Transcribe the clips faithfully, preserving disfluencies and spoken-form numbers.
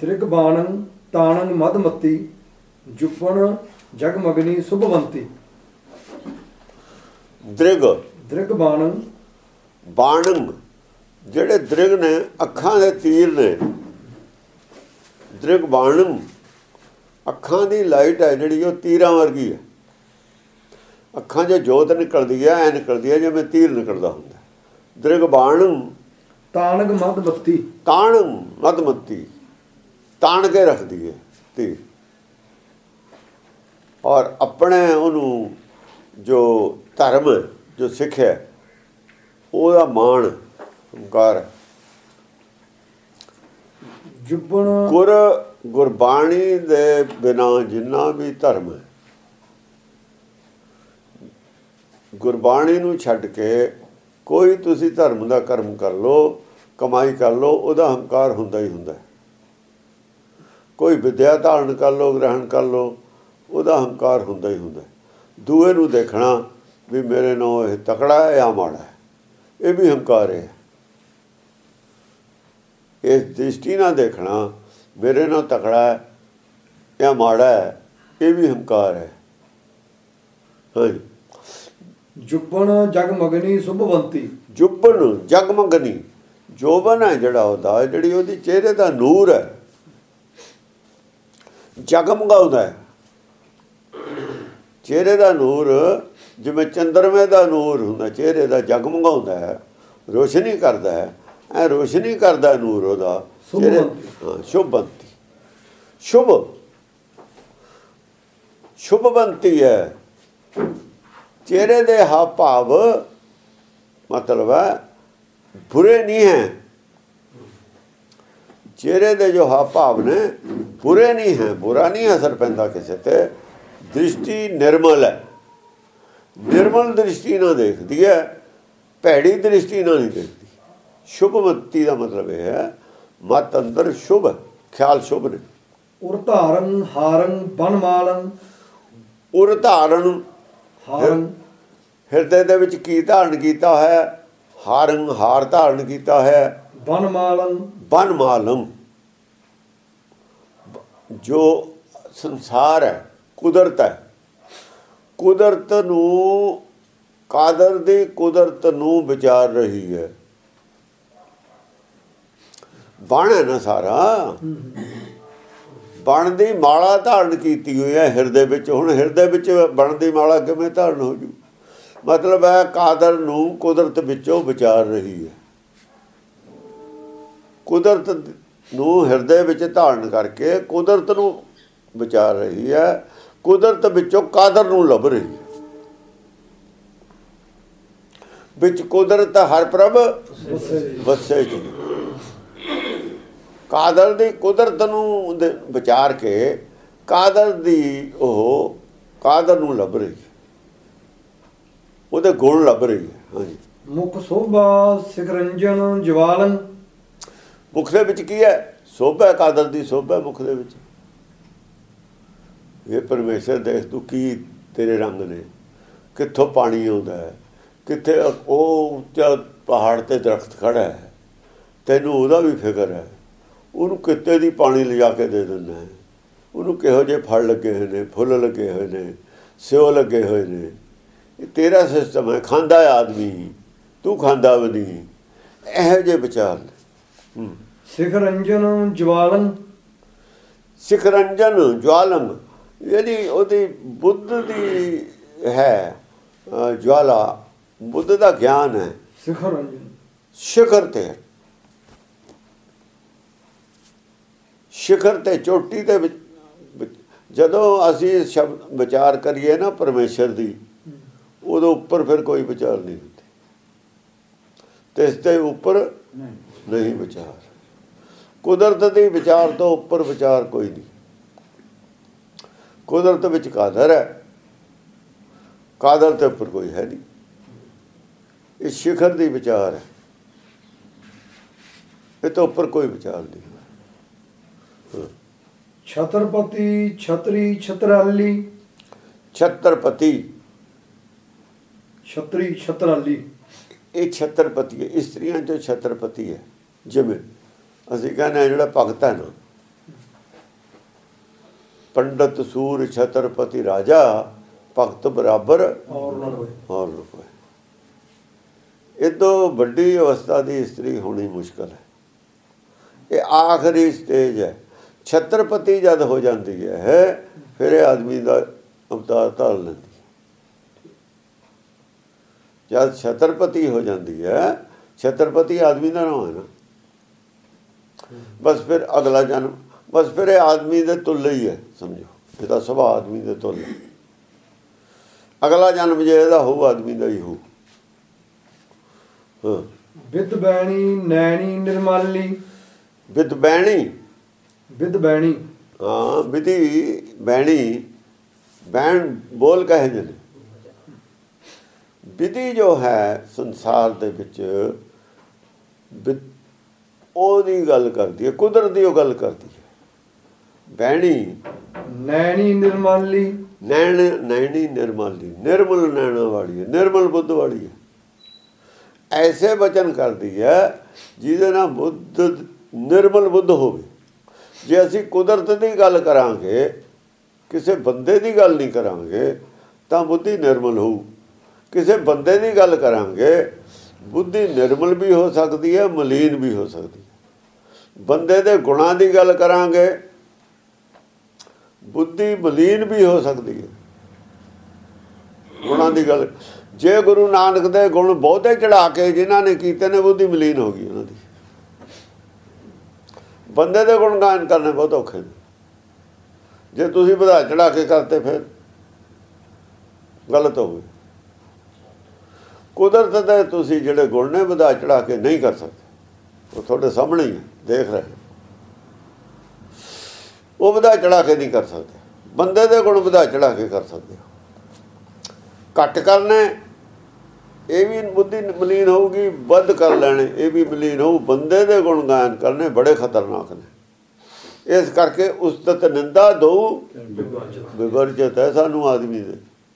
ਦ੍ਰਿਗ ਬਾਣੰ ਤਾਣੰ ਮਦਮਤੀ ਜੁਪਣ ਜਗਮਗਨੀ ਸੁਭਵੰਤੀ। ਦ੍ਰਿਗ ਦ੍ਰਿਗ ਬਾਣੰ ਬਾਣੰ ਜਿਹੜੇ ਦ੍ਰਿਗ ਨੇ ਅੱਖਾਂ ਦੇ ਤੀਰ ਨੇ। ਦ੍ਰਿਗ ਬਾਣੰ ਅੱਖਾਂ ਦੀ ਲਾਈਟ ਹੈ ਜਿਹੜੀ ਉਹ ਤੀਰਾਂ ਵਰਗੀ ਹੈ। ਅੱਖਾਂ 'ਚੋਂ ਜੋਤ ਨਿਕਲਦੀ ਹੈ, ਐ ਨਿਕਲਦੀ ਹੈ ਜਿਵੇਂ ਤੀਰ ਨਿਕਲਦਾ ਹੁੰਦਾ। ਦ੍ਰਿਗ ਬਾਣੰ ਤਾਣਗ ਮਦਮਤੀ ਤਾਣ ਮਦਮਤੀ ਤਾਣ ਕੇ ਰੱਖਦੀ ਹੈ ਤੀਰ। ਔਰ ਆਪਣੇ ਉਹਨੂੰ ਜੋ ਧਰਮ ਜੋ ਸਿੱਖਿਆ ਉਹਦਾ ਮਾਣ ਹੰਕਾਰ। ਜੁਬਣ ਗੁਰ ਗੁਰਬਾਣੀ ਦੇ ਬਿਨਾਂ ਜਿੰਨਾ ਵੀ ਧਰਮ ਹੈ, ਗੁਰਬਾਣੀ ਨੂੰ ਛੱਡ ਕੇ ਕੋਈ ਤੁਸੀਂ ਧਰਮ ਦਾ ਕਰਮ ਕਰ ਲਓ, ਕਮਾਈ ਕਰ ਲਓ, ਉਹਦਾ ਹੰਕਾਰ ਹੁੰਦਾ ਹੀ ਹੁੰਦਾ। ਕੋਈ ਵਿਦਿਆ ਧਾਰਨ ਕਰ ਲਓ, ਗ੍ਰਹਿਣ ਕਰ ਲਓ, ਉਹਦਾ ਹੰਕਾਰ ਹੁੰਦਾ ਹੀ ਹੁੰਦਾ। ਦੂਏ ਨੂੰ ਦੇਖਣਾ ਵੀ ਮੇਰੇ ਨਾਲ ਇਹ ਤਕੜਾ ਹੈ ਜਾਂ ਮਾੜਾ ਹੈ, ਇਹ ਵੀ ਹੰਕਾਰ ਹੈ। ਇਸ ਦ੍ਰਿਸ਼ਟੀ ਨਾਲ ਦੇਖਣਾ ਮੇਰੇ ਨਾਲ ਤਕੜਾ ਹੈ ਜਾਂ ਮਾੜਾ ਹੈ, ਇਹ ਵੀ ਹੰਕਾਰ ਹੈ। ਹਾਂਜੀ। ਜੁਬਣ ਜਗਮਗਨੀ ਸੁਭਵੰਤੀ। ਜੁਬਨ ਜਗਮਗਨੀ ਜੋਬਨ ਹੈ ਜਿਹੜਾ ਉਹਦਾ, ਜਿਹੜੀ ਉਹਦੀ ਚਿਹਰੇ ਦਾ ਨੂਰ ਹੈ, ਜਗਮਗਾਉਂਦਾ ਹੈ। ਚਿਹਰੇ ਦਾ ਨੂਰ ਜਿਵੇਂ ਚੰਦਰਮੇ ਦਾ ਨੂਰ ਹੁੰਦਾ, ਚਿਹਰੇ ਦਾ ਜਗਮਗਾਉਂਦਾ ਹੈ, ਰੋਸ਼ਨੀ ਕਰਦਾ ਹੈ। ਐ ਰੋਸ਼ਨੀ ਕਰਦਾ ਨੂਰ ਉਹਦਾ ਚਿਹਰੇ। ਹਾਂ, ਸ਼ੁਭਵੰਤੀ ਸ਼ੁਭ ਸ਼ੁਭਵੰਤੀ ਹੈ। ਚਿਹਰੇ ਦੇ ਹਾਵ ਭਾਵ ਮਤਲਬ ਹੈ ਬੁਰੇ ਨਹੀਂ ਹੈ। ਚਿਹਰੇ ਦੇ ਜੋ ਹਾਵ ਭਾਵ ਨੇ ਬੁਰੇ ਨਹੀਂ ਹੈ, ਬੁਰਾ ਨਹੀਂ ਅਸਰ ਪੈਂਦਾ ਕਿਸੇ ਤੇ। ਦ੍ਰਿਸ਼ਟੀ ਨਿਰਮਲ ਹੈ, ਨਿਰਮਲ ਦ੍ਰਿਸ਼ਟੀ ਨਾਲ ਦੇਖਦੀ ਹੈ, ਭੈੜੀ ਦ੍ਰਿਸ਼ਟੀ ਨਾਲ ਨਹੀਂ ਦੇਖਦੀ। ਸ਼ੁਭਵੰਤੀ ਦਾ ਮਤਲਬ ਇਹ ਹੈ ਮਤ ਅੰਦਰ ਸ਼ੁਭ ਖਿਆਲ ਸ਼ੁਭ ਨੇ। ਉਰ ਧਾਰਨ ਹਾਰਨ ਬਨਮਾਲਨ। ਉਰ ਧਾਰਨ ਹਾਰਨ ਹਿਰਦੇ ਦੇ ਵਿੱਚ ਕੀ ਧਾਰਨ ਕੀਤਾ ਹੈ? ਹਾਰਨ ਹਾਰ ਧਾਰਨ ਕੀਤਾ ਹੈ। ਬਨਮਾਲਨ ਬਨਮਾਲਮ ਜੋ ਸੰਸਾਰ ਹੈ, ਕੁਦਰਤ ਹੈ। ਕੁਦਰਤ ਨੂੰ ਕਾਦਰ ਦੀ ਕੁਦਰਤ ਨੂੰ ਵਿਚਾਰ ਰਹੀ ਹੈ। ਬਣ ਹੈ ਨਾ ਸਾਰਾ, ਬਣ ਦੀ ਮਾਲਾ ਧਾਰਨ ਕੀਤੀ ਹੋਈ ਹੈ ਹਿਰਦੇ ਵਿੱਚ। ਹੁਣ ਹਿਰਦੇ ਵਿੱਚ ਬਣ ਦੀ ਮਾਲਾ ਕਿਵੇਂ ਧਾਰਨ ਹੋ ਜੂ? ਮਤਲਬ ਹੈ ਕਾਦਰ ਨੂੰ ਕੁਦਰਤ ਵਿੱਚੋਂ ਵਿਚਾਰ ਰਹੀ ਹੈ। ਕੁਦਰਤ ਨੂੰ ਹਿਰਦੇ ਵਿੱਚ ਧਾਰਨ ਕਰਕੇ ਕੁਦਰਤ ਨੂੰ ਵਿਚਾਰ ਰਹੀ ਹੈ। ਕੁਦਰਤ ਵਿੱਚੋਂ ਕਾਦਰ ਨੂੰ ਲੱਭ ਰਹੀ ਹੈ। ਵਿੱਚ ਕੁਦਰਤ ਹਰ ਪ੍ਰਭ ਵਸੇ ਜੀ। ਕਾਦਰ ਦੀ ਕੁਦਰਤ ਨੂੰ ਵਿਚਾਰ ਕੇ ਕਾਦਰ ਦੀ ਉਹ ਕਾਦਰ ਨੂੰ ਲੱਭ ਰਹੀ ਹੈ, ਉਹਦੇ ਗੁਣ ਲੱਭ ਰਹੀ ਹੈ। ਹਾਂਜੀ। ਮੁਖ ਸੋਭਾ ਸਿਖਰੰਜਨ ਜਵਾਲਨ। ਮੁਖ ਦੇ ਵਿੱਚ ਕੀ ਹੈ? ਸੋਭਾ, ਕਾਦਰ ਦੀ ਸੋਭਾ ਮੁਖ ਦੇ ਵਿੱਚ। ਇਹ ਪਰਮੇਸ਼ਰ ਦੇਖ ਤੂੰ ਕੀ ਤੇਰੇ ਰੰਗ ਨੇ, ਕਿੱਥੋਂ ਪਾਣੀ ਆਉਂਦਾ ਹੈ, ਕਿੱਥੇ ਉਹ ਉੱਚਾ ਪਹਾੜ ਤੇ ਦਰਖਤ ਖੜਾ ਹੈ, ਤੈਨੂੰ ਉਹਦਾ ਵੀ ਫਿਕਰ ਹੈ। ਉਹਨੂੰ ਕਿਤੇ ਦੀ ਪਾਣੀ ਲਿਜਾ ਕੇ ਦੇ ਦਿੰਦਾ ਹੈ। ਉਹਨੂੰ ਕਿਹੋ ਜਿਹੇ ਫਲ ਲੱਗੇ ਹੋਏ ਨੇ, ਫੁੱਲ ਲੱਗੇ ਹੋਏ ਨੇ, ਸਿਓ ਲੱਗੇ ਹੋਏ ਨੇ। ਇਹ ਤੇਰਾ ਸਿਸਟਮ ਹੈ। ਖਾਂਦਾ ਆਦਮੀ, ਤੂੰ ਖਾਂਦਾ ਵੀ ਨਹੀਂ। ਇਹੋ ਜਿਹੇ ਵਿਚਾਰ ਨੇ। ਸਿਖਰੰਜਨ ਜਵਾਲਨ। ਸਿਖਰੰਜਨ ਜਵਾਲਨ ਜਿਹੜੀ ਉਹਦੀ ਬੁੱਧ ਦੀ ਹੈ ਜਵਾਲਾ, ਬੁੱਧ ਦਾ ਗਿਆਨ ਹੈ। ਸਿਖਰੰਜਨ ਸਿਖਰ ਤੇ, ਸਿਖਰ ਤੇ ਚੋਟੀ ਦੇ ਵਿੱਚ। ਜਦੋਂ ਅਸੀਂ ਸ਼ਬਦ ਵਿਚਾਰ ਕਰੀਏ ਨਾ ਪਰਮੇਸ਼ਰ ਦੀ, ਉਦੋਂ ਉੱਪਰ ਫਿਰ ਕੋਈ ਵਿਚਾਰ ਨਹੀਂ ਹੁੰਦੀ। ਤੇ ਇਸ ਤੇ ਉੱਪਰ ਨਹੀਂ ਵਿਚਾਰ। ਕੁਦਰਤ ਦੀ ਵਿਚਾਰ ਤੋਂ ਉੱਪਰ ਵਿਚਾਰ ਕੋਈ ਨਹੀਂ। ਕੁਦਰਤ ਵਿੱਚ ਕਾਦਰ ਹੈ, ਕਾਦਰ ਤੇ ਉੱਪਰ ਕੋਈ ਹੈ ਨਹੀਂ। ਇਹ ਸਿਖਰ ਦੀ ਵਿਚਾਰ ਹੈ, ਇਹ ਤੋਂ ਉੱਪਰ ਕੋਈ ਵਿਚਾਰ ਨਹੀਂ। ਛਤਰਪਤੀ ਛਤਰੀ ਛਤਰਾਲੀ। ਛਤਰਪਤੀ ਛਤਰੀ ਛਤਰਾਲੀ ਇਹ ਛਤਰਪਤੀ ਹੈ। ਇਸਤਰੀਆਂ 'ਚੋਂ ਛਤਰਪਤੀ ਹੈ। ਜਿਵੇਂ ਅਸੀਂ ਕਹਿੰਦੇ ਹਾਂ ਜਿਹੜਾ ਭਗਤ ਹੈ ਨਾ, ਪੰਡਤ ਸੂਰ ਛਤਰਪਤੀ ਰਾਜਾ ਭਗਤ ਬਰਾਬਰ ਔਰ ਨਾ ਹੋਏ। ਹੋਰ ਨਾ ਕੋਈ। ਇਹ ਤੋਂ ਵੱਡੀ ਅਵਸਥਾ ਦੀ ਇਸਤਰੀ ਹੋਣੀ ਮੁਸ਼ਕਲ ਹੈ। ਇਹ ਆਖਰੀ ਸਟੇਜ ਹੈ। ਛਤਰਪਤੀ ਜਦ ਹੋ ਜਾਂਦੀ ਹੈ ਫਿਰ ਇਹ ਆਦਮੀ ਦਾ ਅਵਤਾਰ ਧਾਰ ਲੈਂਦੀ ਹੈ। ਜਦ ਛਤਰਪਤੀ ਹੋ ਜਾਂਦੀ ਹੈ, ਛਤਰਪਤੀ ਆਦਮੀ ਦਾ ਨਾਮ ਹੈ ਨਾ, ਬਸ ਫਿਰ ਅਗਲਾ ਜਨਮ, ਬਸ ਫਿਰ ਇਹ ਆਦਮੀ ਦੇ ਤੁੱਲ ਹੀ ਹੈ, ਸਮਝੋ ਇਹਦਾ ਸੁਭਾਅ ਆਦਮੀ ਦੇ ਤੁੱਲ। ਅਗਲਾ ਜਨਮ ਜੇ ਇਹਦਾ ਹੋਊ ਆਦਮੀ ਦਾ ਹੀ ਹੋਊ। ਹਾਂ, ਵਿਦ ਬੈਣੀ ਨੈਣੀ ਨਿਰਮਾਲੀ। ਵਿਦ ਬੈਣੀ, ਵਿਦ ਬੈਣੀ, ਹਾਂ ਵਿਧੀ ਬੈਣੀ, ਬੈਣ ਬੋਲ ਕਹੇ ਨੇ। ਵਿਧੀ ਜੋ ਹੈ ਸੰਸਾਰ ਦੇ ਵਿੱਚ ਉਹਦੀ ਗੱਲ ਕਰਦੀ ਹੈ, ਕੁਦਰਤ ਦੀ ਉਹ ਗੱਲ ਕਰਦੀ ਹੈ। ਬੈਣੀ ਨੈਣੀ ਨਿਰਮਾਲੀ। ਨੈਣ ਨੈਣੀ ਨਿਰਮਾਲੀ, ਨਿਰਮਲ ਨੈਣਾ ਵਾਲੀ ਹੈ, ਨਿਰਮਲ ਬੁੱਧ ਵਾਲੀ ਹੈ। ਐਸੇ ਬਚਨ ਕਰਦੀ ਹੈ ਜਿਹਦੇ ਨਾਲ ਬੁੱਧ ਨਿਰਮਲ ਬੁੱਧ ਹੋਵੇ। ਜੇ ਅਸੀਂ ਕੁਦਰਤ ਦੀ ਗੱਲ ਕਰਾਂਗੇ, ਕਿਸੇ ਬੰਦੇ ਦੀ ਗੱਲ ਨਹੀਂ ਕਰਾਂਗੇ ਤਾਂ ਬੁੱਧੀ ਨਿਰਮਲ ਹੋਊ। ਕਿਸੇ ਬੰਦੇ ਦੀ ਗੱਲ ਕਰਾਂਗੇ ਬੁੱਧੀ ਨਿਰਮਲ ਵੀ ਹੋ ਸਕਦੀ ਹੈ, ਮਲੀਨ ਵੀ ਹੋ ਸਕਦੀ ਹੈ। ਬੰਦੇ ਦੇ ਗੁਣਾਂ ਦੀ ਗੱਲ ਕਰਾਂਗੇ ਬੁੱਧੀ ਮਲੀਨ ਵੀ ਹੋ ਸਕਦੀ ਹੈ। ਗੁਣਾਂ ਦੀ ਗੱਲ, ਜੇ ਗੁਰੂ ਨਾਨਕ ਦੇ ਗੁਣ ਬਹੁਤੇ ਚੜਾ ਕੇ ਜਿਨ੍ਹਾਂ ਨੇ ਕੀਤੇ ਨੇ, ਬੁੱਧੀ ਮਲੀਨ ਹੋ ਗਈ ਉਹਨਾਂ ਦੀ। ਬੰਦੇ ਦੇ ਗੁਣ ਗਾਇਨ ਕਰਨੇ ਬਹੁਤ ਔਖੇ ਨੇ। ਜੇ ਤੁਸੀਂ ਵਧਾ ਚੜਾ ਕੇ ਕਰਤੇ ਫਿਰ ਗਲਤ ਹੋ ਗਏ। ਕੁਦਰਤ ਦੇ ਤੁਸੀਂ ਜਿਹੜੇ ਗੁਣ ਨੇ ਵਧਾ ਚੜਾ ਕੇ ਨਹੀਂ ਕਰ ਸਕਦੇ, ਉਹ ਤੁਹਾਡੇ ਸਾਹਮਣੇ ਹੀ ਹੈ, ਦੇਖ ਰਹੇ, ਉਹ ਵਧਾ ਚੜਾ ਕੇ ਨਹੀਂ ਕਰ ਸਕਦੇ। ਬੰਦੇ ਦੇ ਗੁਣ ਵਧਾ ਚੜਾ ਕੇ ਕਰ ਸਕਦੇ ਹੋ। ਘੱਟ ਕਰਨੇ ਇਹ ਵੀ ਬੁੱਧੀ ਮਲੀਨ ਹੋਊਗੀ, ਵੱਧ ਕਰ ਲੈਣੇ ਇਹ ਵੀ ਮਲੀਨ ਹੋਊ। ਬੰਦੇ ਦੇ ਗੁਣ ਗਾਇਨ ਕਰਨੇ ਬੜੇ ਖਤਰਨਾਕ ਨੇ। ਇਸ ਕਰਕੇ ਉਸਤਤ ਨਿੰਦਾ ਦੋ ਵਿਵਰਜਿਤ ਹੈ ਸਾਨੂੰ ਆਦਮੀ ਦੇ।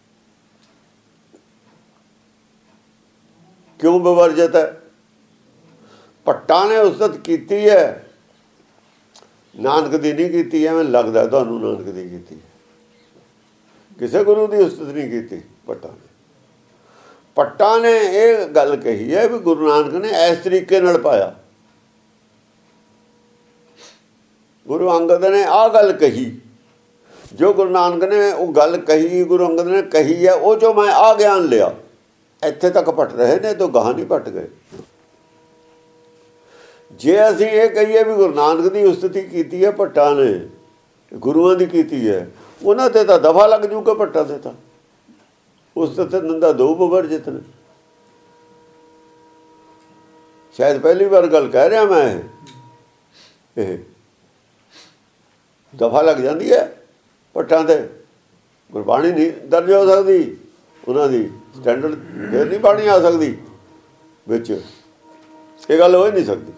ਕਿਉਂ ਵਿਵਰਜਿਤ ਹੈ? ਭੱਟਾਂ ਨੇ ਉਸਤਤ ਕੀਤੀ ਹੈ, ਨਾਨਕ ਦੀ ਨਹੀਂ ਕੀਤੀ। ਐਵੇਂ ਲੱਗਦਾ ਤੁਹਾਨੂੰ ਨਾਨਕ ਦੀ ਕੀਤੀ, ਕਿਸੇ ਗੁਰੂ ਦੀ ਉਸਤਤ ਨਹੀਂ ਕੀਤੀ ਭੱਟਾਂ ਨੇ। ਭੱਟਾਂ ਨੇ ਇਹ ਗੱਲ ਕਹੀ ਹੈ ਵੀ ਗੁਰੂ ਨਾਨਕ ਨੇ ਇਸ ਤਰੀਕੇ ਨਾਲ ਪਾਇਆ। ਗੁਰੂ ਅੰਗਦ ਨੇ ਆਹ ਗੱਲ ਕਹੀ, ਜੋ ਗੁਰੂ ਨਾਨਕ ਨੇ ਉਹ ਗੱਲ ਕਹੀ, ਗੁਰੂ ਅੰਗਦ ਨੇ ਕਹੀ ਹੈ, ਉਹ ਜੋ ਮੈਂ ਆ ਗਿਆਨ ਲਿਆ। ਇੱਥੇ ਤੱਕ ਭੱਟ ਰਹੇ ਨੇ ਤਾਂ ਗਾਹਾਂ ਨਹੀਂ ਭੱਟ ਗਏ। ਜੇ ਅਸੀਂ ਇਹ ਕਹੀਏ ਵੀ ਗੁਰੂ ਨਾਨਕ ਦੀ ਉਸਤਤੀ ਕੀਤੀ ਹੈ ਭੱਟਾਂ ਨੇ, ਗੁਰੂਆਂ ਦੀ ਕੀਤੀ ਹੈ, ਉਹਨਾਂ ਤੇ ਤਾਂ ਦਫਾ ਲੱਗ ਜੂਗਾ ਭੱਟਾਂ ਦੇ ਤਾਂ। ਉਸਤਤ ਨਿੰਦਾ ਦੋ ਵਿਵਰਜਿਤ ਨੇ। ਸ਼ਾਇਦ ਪਹਿਲੀ ਵਾਰ ਗੱਲ ਕਹਿ ਰਿਹਾ ਮੈਂ, ਇਹ ਦਫਾ ਲੱਗ ਜਾਂਦੀ ਹੈ ਭੱਟਾਂ ਤੇ। ਗੁਰਬਾਣੀ ਨਹੀਂ ਦਰਜ ਹੋ ਸਕਦੀ ਉਹਨਾਂ ਦੀ, ਸਟੈਂਡਰਡ ਫਿਰ ਨਹੀਂ ਬਾਣੀ ਆ ਸਕਦੀ ਵਿੱਚ। ਇਹ ਗੱਲ ਹੋ ਹੀ ਨਹੀਂ ਸਕਦੀ।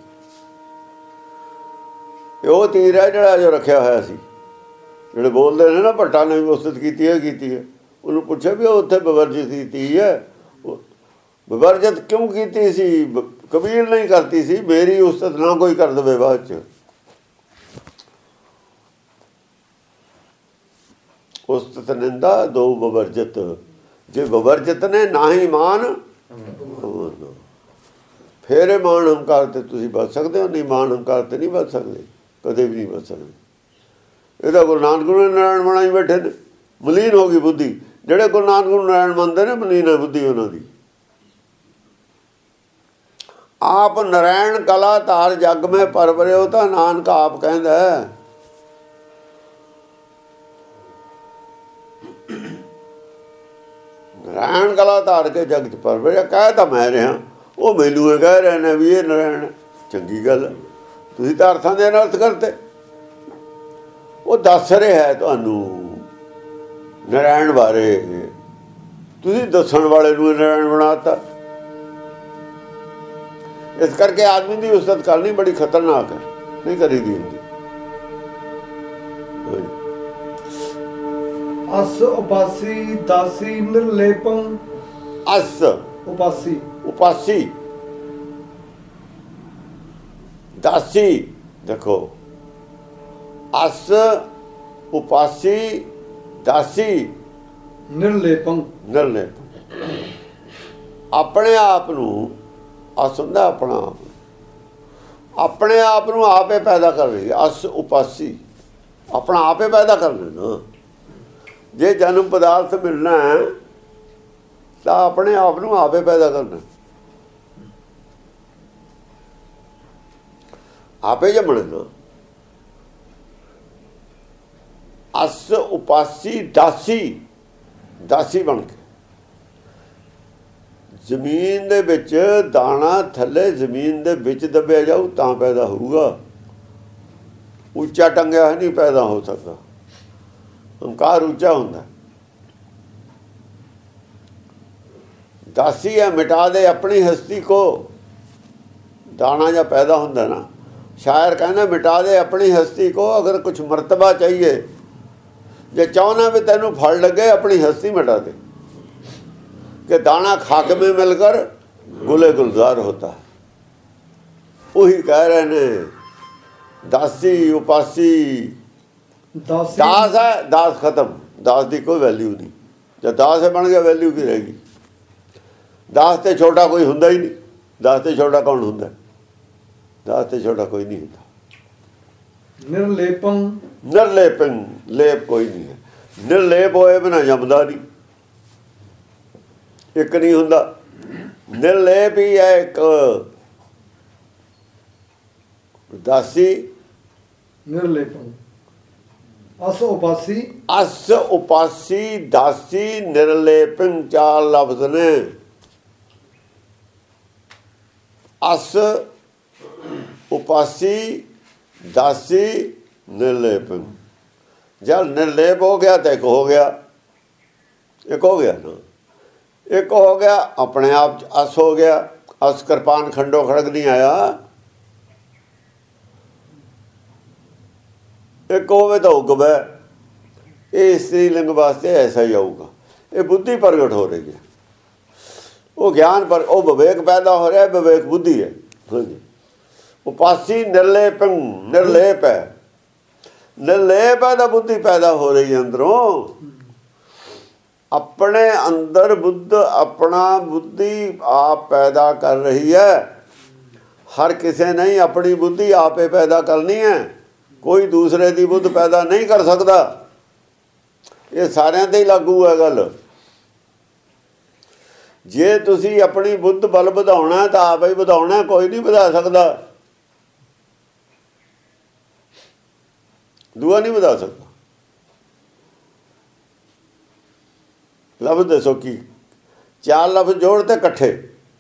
ਇਹ ਉਹ ਤੀਰ ਹੈ ਜਿਹੜਾ ਜੋ ਰੱਖਿਆ ਹੋਇਆ ਸੀ, ਜਿਹੜੇ ਬੋਲਦੇ ਨੇ ਨਾ ਭੱਟਾਂ ਨੇ ਵੀ ਉਸਤਤ ਕੀਤੀ ਹੈ ਕੀਤੀ ਹੈ। ਉਹਨੂੰ ਪੁੱਛਿਆ ਵੀ ਉਹ ਉੱਥੇ ਵਿਵਰਜਿਤ ਕੀਤੀ ਹੈ, ਵਿਵਰਜਿਤ ਕਿਉਂ ਕੀਤੀ ਸੀ? ਕਬੀਰ ਨਹੀਂ ਕਰਤੀ ਸੀ, ਮੇਰੀ ਉਸਤਤ ਨਾ ਕੋਈ ਕਰ ਦੇਵੇ ਬਾਅਦ 'ਚ। ਉਸਤਤ ਨਿੰਦਾ ਦੋ ਵਿਵਰਜਿਤ। ਜੇ ਵਿਵਰਜਿਤ ਨੇ ਨਾ ਹੀ ਮਾਨ, ਫਿਰ ਇਹ ਮਾਨ ਹੰਕਾਰ ਤੇ ਤੁਸੀਂ ਬਚ ਸਕਦੇ ਹੋ, ਨਹੀਂ ਮਾਨ ਹੰਕਾਰ ਤੇ ਨਹੀਂ ਬਚ ਸਕਦੇ, ਕਦੇ ਵੀ ਨਹੀਂ ਬਚ ਸਕਦੇ। ਇਹਦਾ ਗੁਰੂ ਨਾਨਕ ਨੂੰ ਨਾਰਾਇਣ ਬਣਾਈ ਬੈਠੇ ਨੇ, ਮਲੀਨ ਹੋ ਗਈ ਬੁੱਧੀ। ਜਿਹੜੇ ਗੁਰੂ ਨਾਨਕ ਨੂੰ ਨਾਰਾਇਣ ਮੰਨਦੇ ਨੇ, ਮਲੀਨ ਹੈ ਬੁੱਧੀ ਉਹਨਾਂ ਦੀ। ਆਪ ਨਾਰਾਇਣ ਕਲਾ ਧਾਰ ਜਗ ਮੈਂ ਪਰਵਰਿਓ, ਤਾਂ ਨਾਨਕ ਆਪ ਕਹਿੰਦਾ। ਨਾਰਾਇਣ ਕਲਾ ਧਾਰ ਕੇ ਜਗ 'ਚ ਪਰਵਰਿਆ, ਕਹਿ ਤਾਂ ਮੈਂ ਰਿਹਾ, ਉਹ ਮੈਨੂੰ ਇਹ ਕਹਿ ਰਹੇ ਨੇ ਵੀ ਇਹ ਨਾਰਾਇਣ। ਚੰਗੀ ਗੱਲ, ਤੁਸੀਂ ਤਾਂ ਅਰਥਾਂ ਦੇ ਅਨਰਥ ਕਰਤੇ। ਉਹ ਦੱਸ ਰਿਹਾ ਤੁਹਾਨੂੰ ਨਾਰਾਇਣ ਬਾਰੇ, ਤੁਸੀਂ ਦੱਸਣ ਵਾਲੇ ਨੂੰ ਨਾਰਾਇਣ ਬਣਾਤਾ। ਇਸ ਕਰਕੇ ਆਦਮੀ ਦੀ ਉਸਤਤ ਕਰਨੀ ਬੜੀ ਖਤਰਨਾਕ ਹੈ, ਨਹੀਂ ਕਰੀ ਦੀ ਹੁੰਦੀ। ਅਸ ਉਪਾਸੀ ਦਾਸੀ ਨਿਰਲੇਪੰ। ਅਸ ਉਪਾਸੀ, ਉਪਾਸੀ ਦਾਸੀ। ਦੇਖੋ ਅਸ ਉਪਾਸੀ ਦਾਸੀ ਨਿਰਲੇਪੰ ਨਿਰਲੇਪ। ਆਪਣੇ ਆਪ ਨੂੰ ਅਸ ਹੁੰਦਾ ਆਪਣਾ ਆਪ, ਆਪਣੇ ਆਪ ਨੂੰ ਆਪੇ ਪੈਦਾ ਕਰ ਰਹੀ ਅਸ ਉਪਾਸੀ, ਆਪਣਾ ਆਪੇ ਪੈਦਾ ਕਰ ਲੈਣਾ। ਜੇ ਜਨਮ ਪਦਾਰਥ ਮਿਲਣਾ ਹੈ ਤਾਂ ਆਪਣੇ ਆਪ ਨੂੰ ਆਪੇ ਪੈਦਾ ਕਰਨਾ, ਆਪੇ ਜੰਮਣਾ। ਅਸ ਉਪਾਸੀ ਦਾਸੀ, ਦਾਸੀ ਬਣ ਕੇ ਜ਼ਮੀਨ ਦੇ ਵਿੱਚ ਦਾਣਾ ਥੱਲੇ ਜ਼ਮੀਨ ਦੇ ਵਿੱਚ ਦੱਬਿਆ ਜਾਊ ਤਾਂ ਪੈਦਾ ਹੋਊਗਾ। ਉੱਚਾ ਟੰਗਿਆ ਨਹੀਂ ਪੈਦਾ ਹੋ ਸਕਦਾ। ਹੰਕਾਰ ਉੱਚਾ ਹੁੰਦਾ। ਦਾਸੀ ਹੈ ਮਿਟਾ ਦੇ ਆਪਣੀ ਹਸਤੀ ਕੋ। ਦਾਣਾ ਜਾਂ ਪੈਦਾ ਹੁੰਦਾ ਨਾ, ਸ਼ਾਇਰ ਕਹਿੰਦਾ ਮਿਟਾ ਦੇ ਆਪਣੀ ਹਸਤੀ ਕੋ, ਅਗਰ ਕੁਛ ਮਰਤਬਾ ਚਾਹੀਏ, ਜੇ ਚਾਹਨਾ ਵੀ ਤੈਨੂੰ ਫਲ ਲੱਗੇ ਆਪਣੀ ਹਸਤੀ ਮਿਟਾ ਦੇ। कि दाना खाक में मिलकर गुले गुलजार होता है। वही कह रहे ने दासी उपासी। दासी दास है, दास खत्म, दास की कोई वैल्यू नहीं। जब दास है बन गया वैल्यू की रहेगी। दास ते छोटा कोई हुंदा ही नहीं। दास ते छोटा कौन हुंदा? दास ते छोटा कोई नहीं हुंदा। निर्लेपं निर्लेपं, लेप कोई नहीं है। निर्लेप होए बिना जमदा नहीं, एक नहीं हुंदा। निर्लेप ही है एक। दासी निर्लेपं अस उपासी अस उपासी दासी निर्लेपं चार लफ्ज ने। अस उपासी दासी निर्लेपं। जब निर्लेप हो गया तो एक हो गया, एक हो गया ना, एक हो गया अपने आप अस हो गया। अस कृपान खंडो खड़क नहीं आया। एक होवे तो उगवे। ये स्त्रीलिंग वास्ते ऐसा ही आऊगा। ये बुद्धि प्रगट हो रही है, वो ज्ञान पर, वो विवेक पैदा हो रहा है, विवेक बुद्धि है। हाँ जी। उपासी निर्लेप, निर्लेप है, निर्लेप है तो बुद्धि पैदा हो रही है अंदरों। अपने अंदर बुद्ध अपना बुद्धि आप पैदा कर रही है। हर किसी नहीं अपनी बुद्धि आपे पैदा करनी है। कोई दूसरे की बुद्ध पैदा नहीं कर सकता। ये सारे ते ही लागू है गल। जे तुसी अपनी बुद्ध बल ਵਧਾਉਣਾ तो आप ही ਵਧਾਉਣਾ, कोई नहीं ਵਧਾ सकता। दूआ नहीं ਵਧਾ सकता। लफ्ज दसो की चार लफ्ज जोड़ते कट्ठे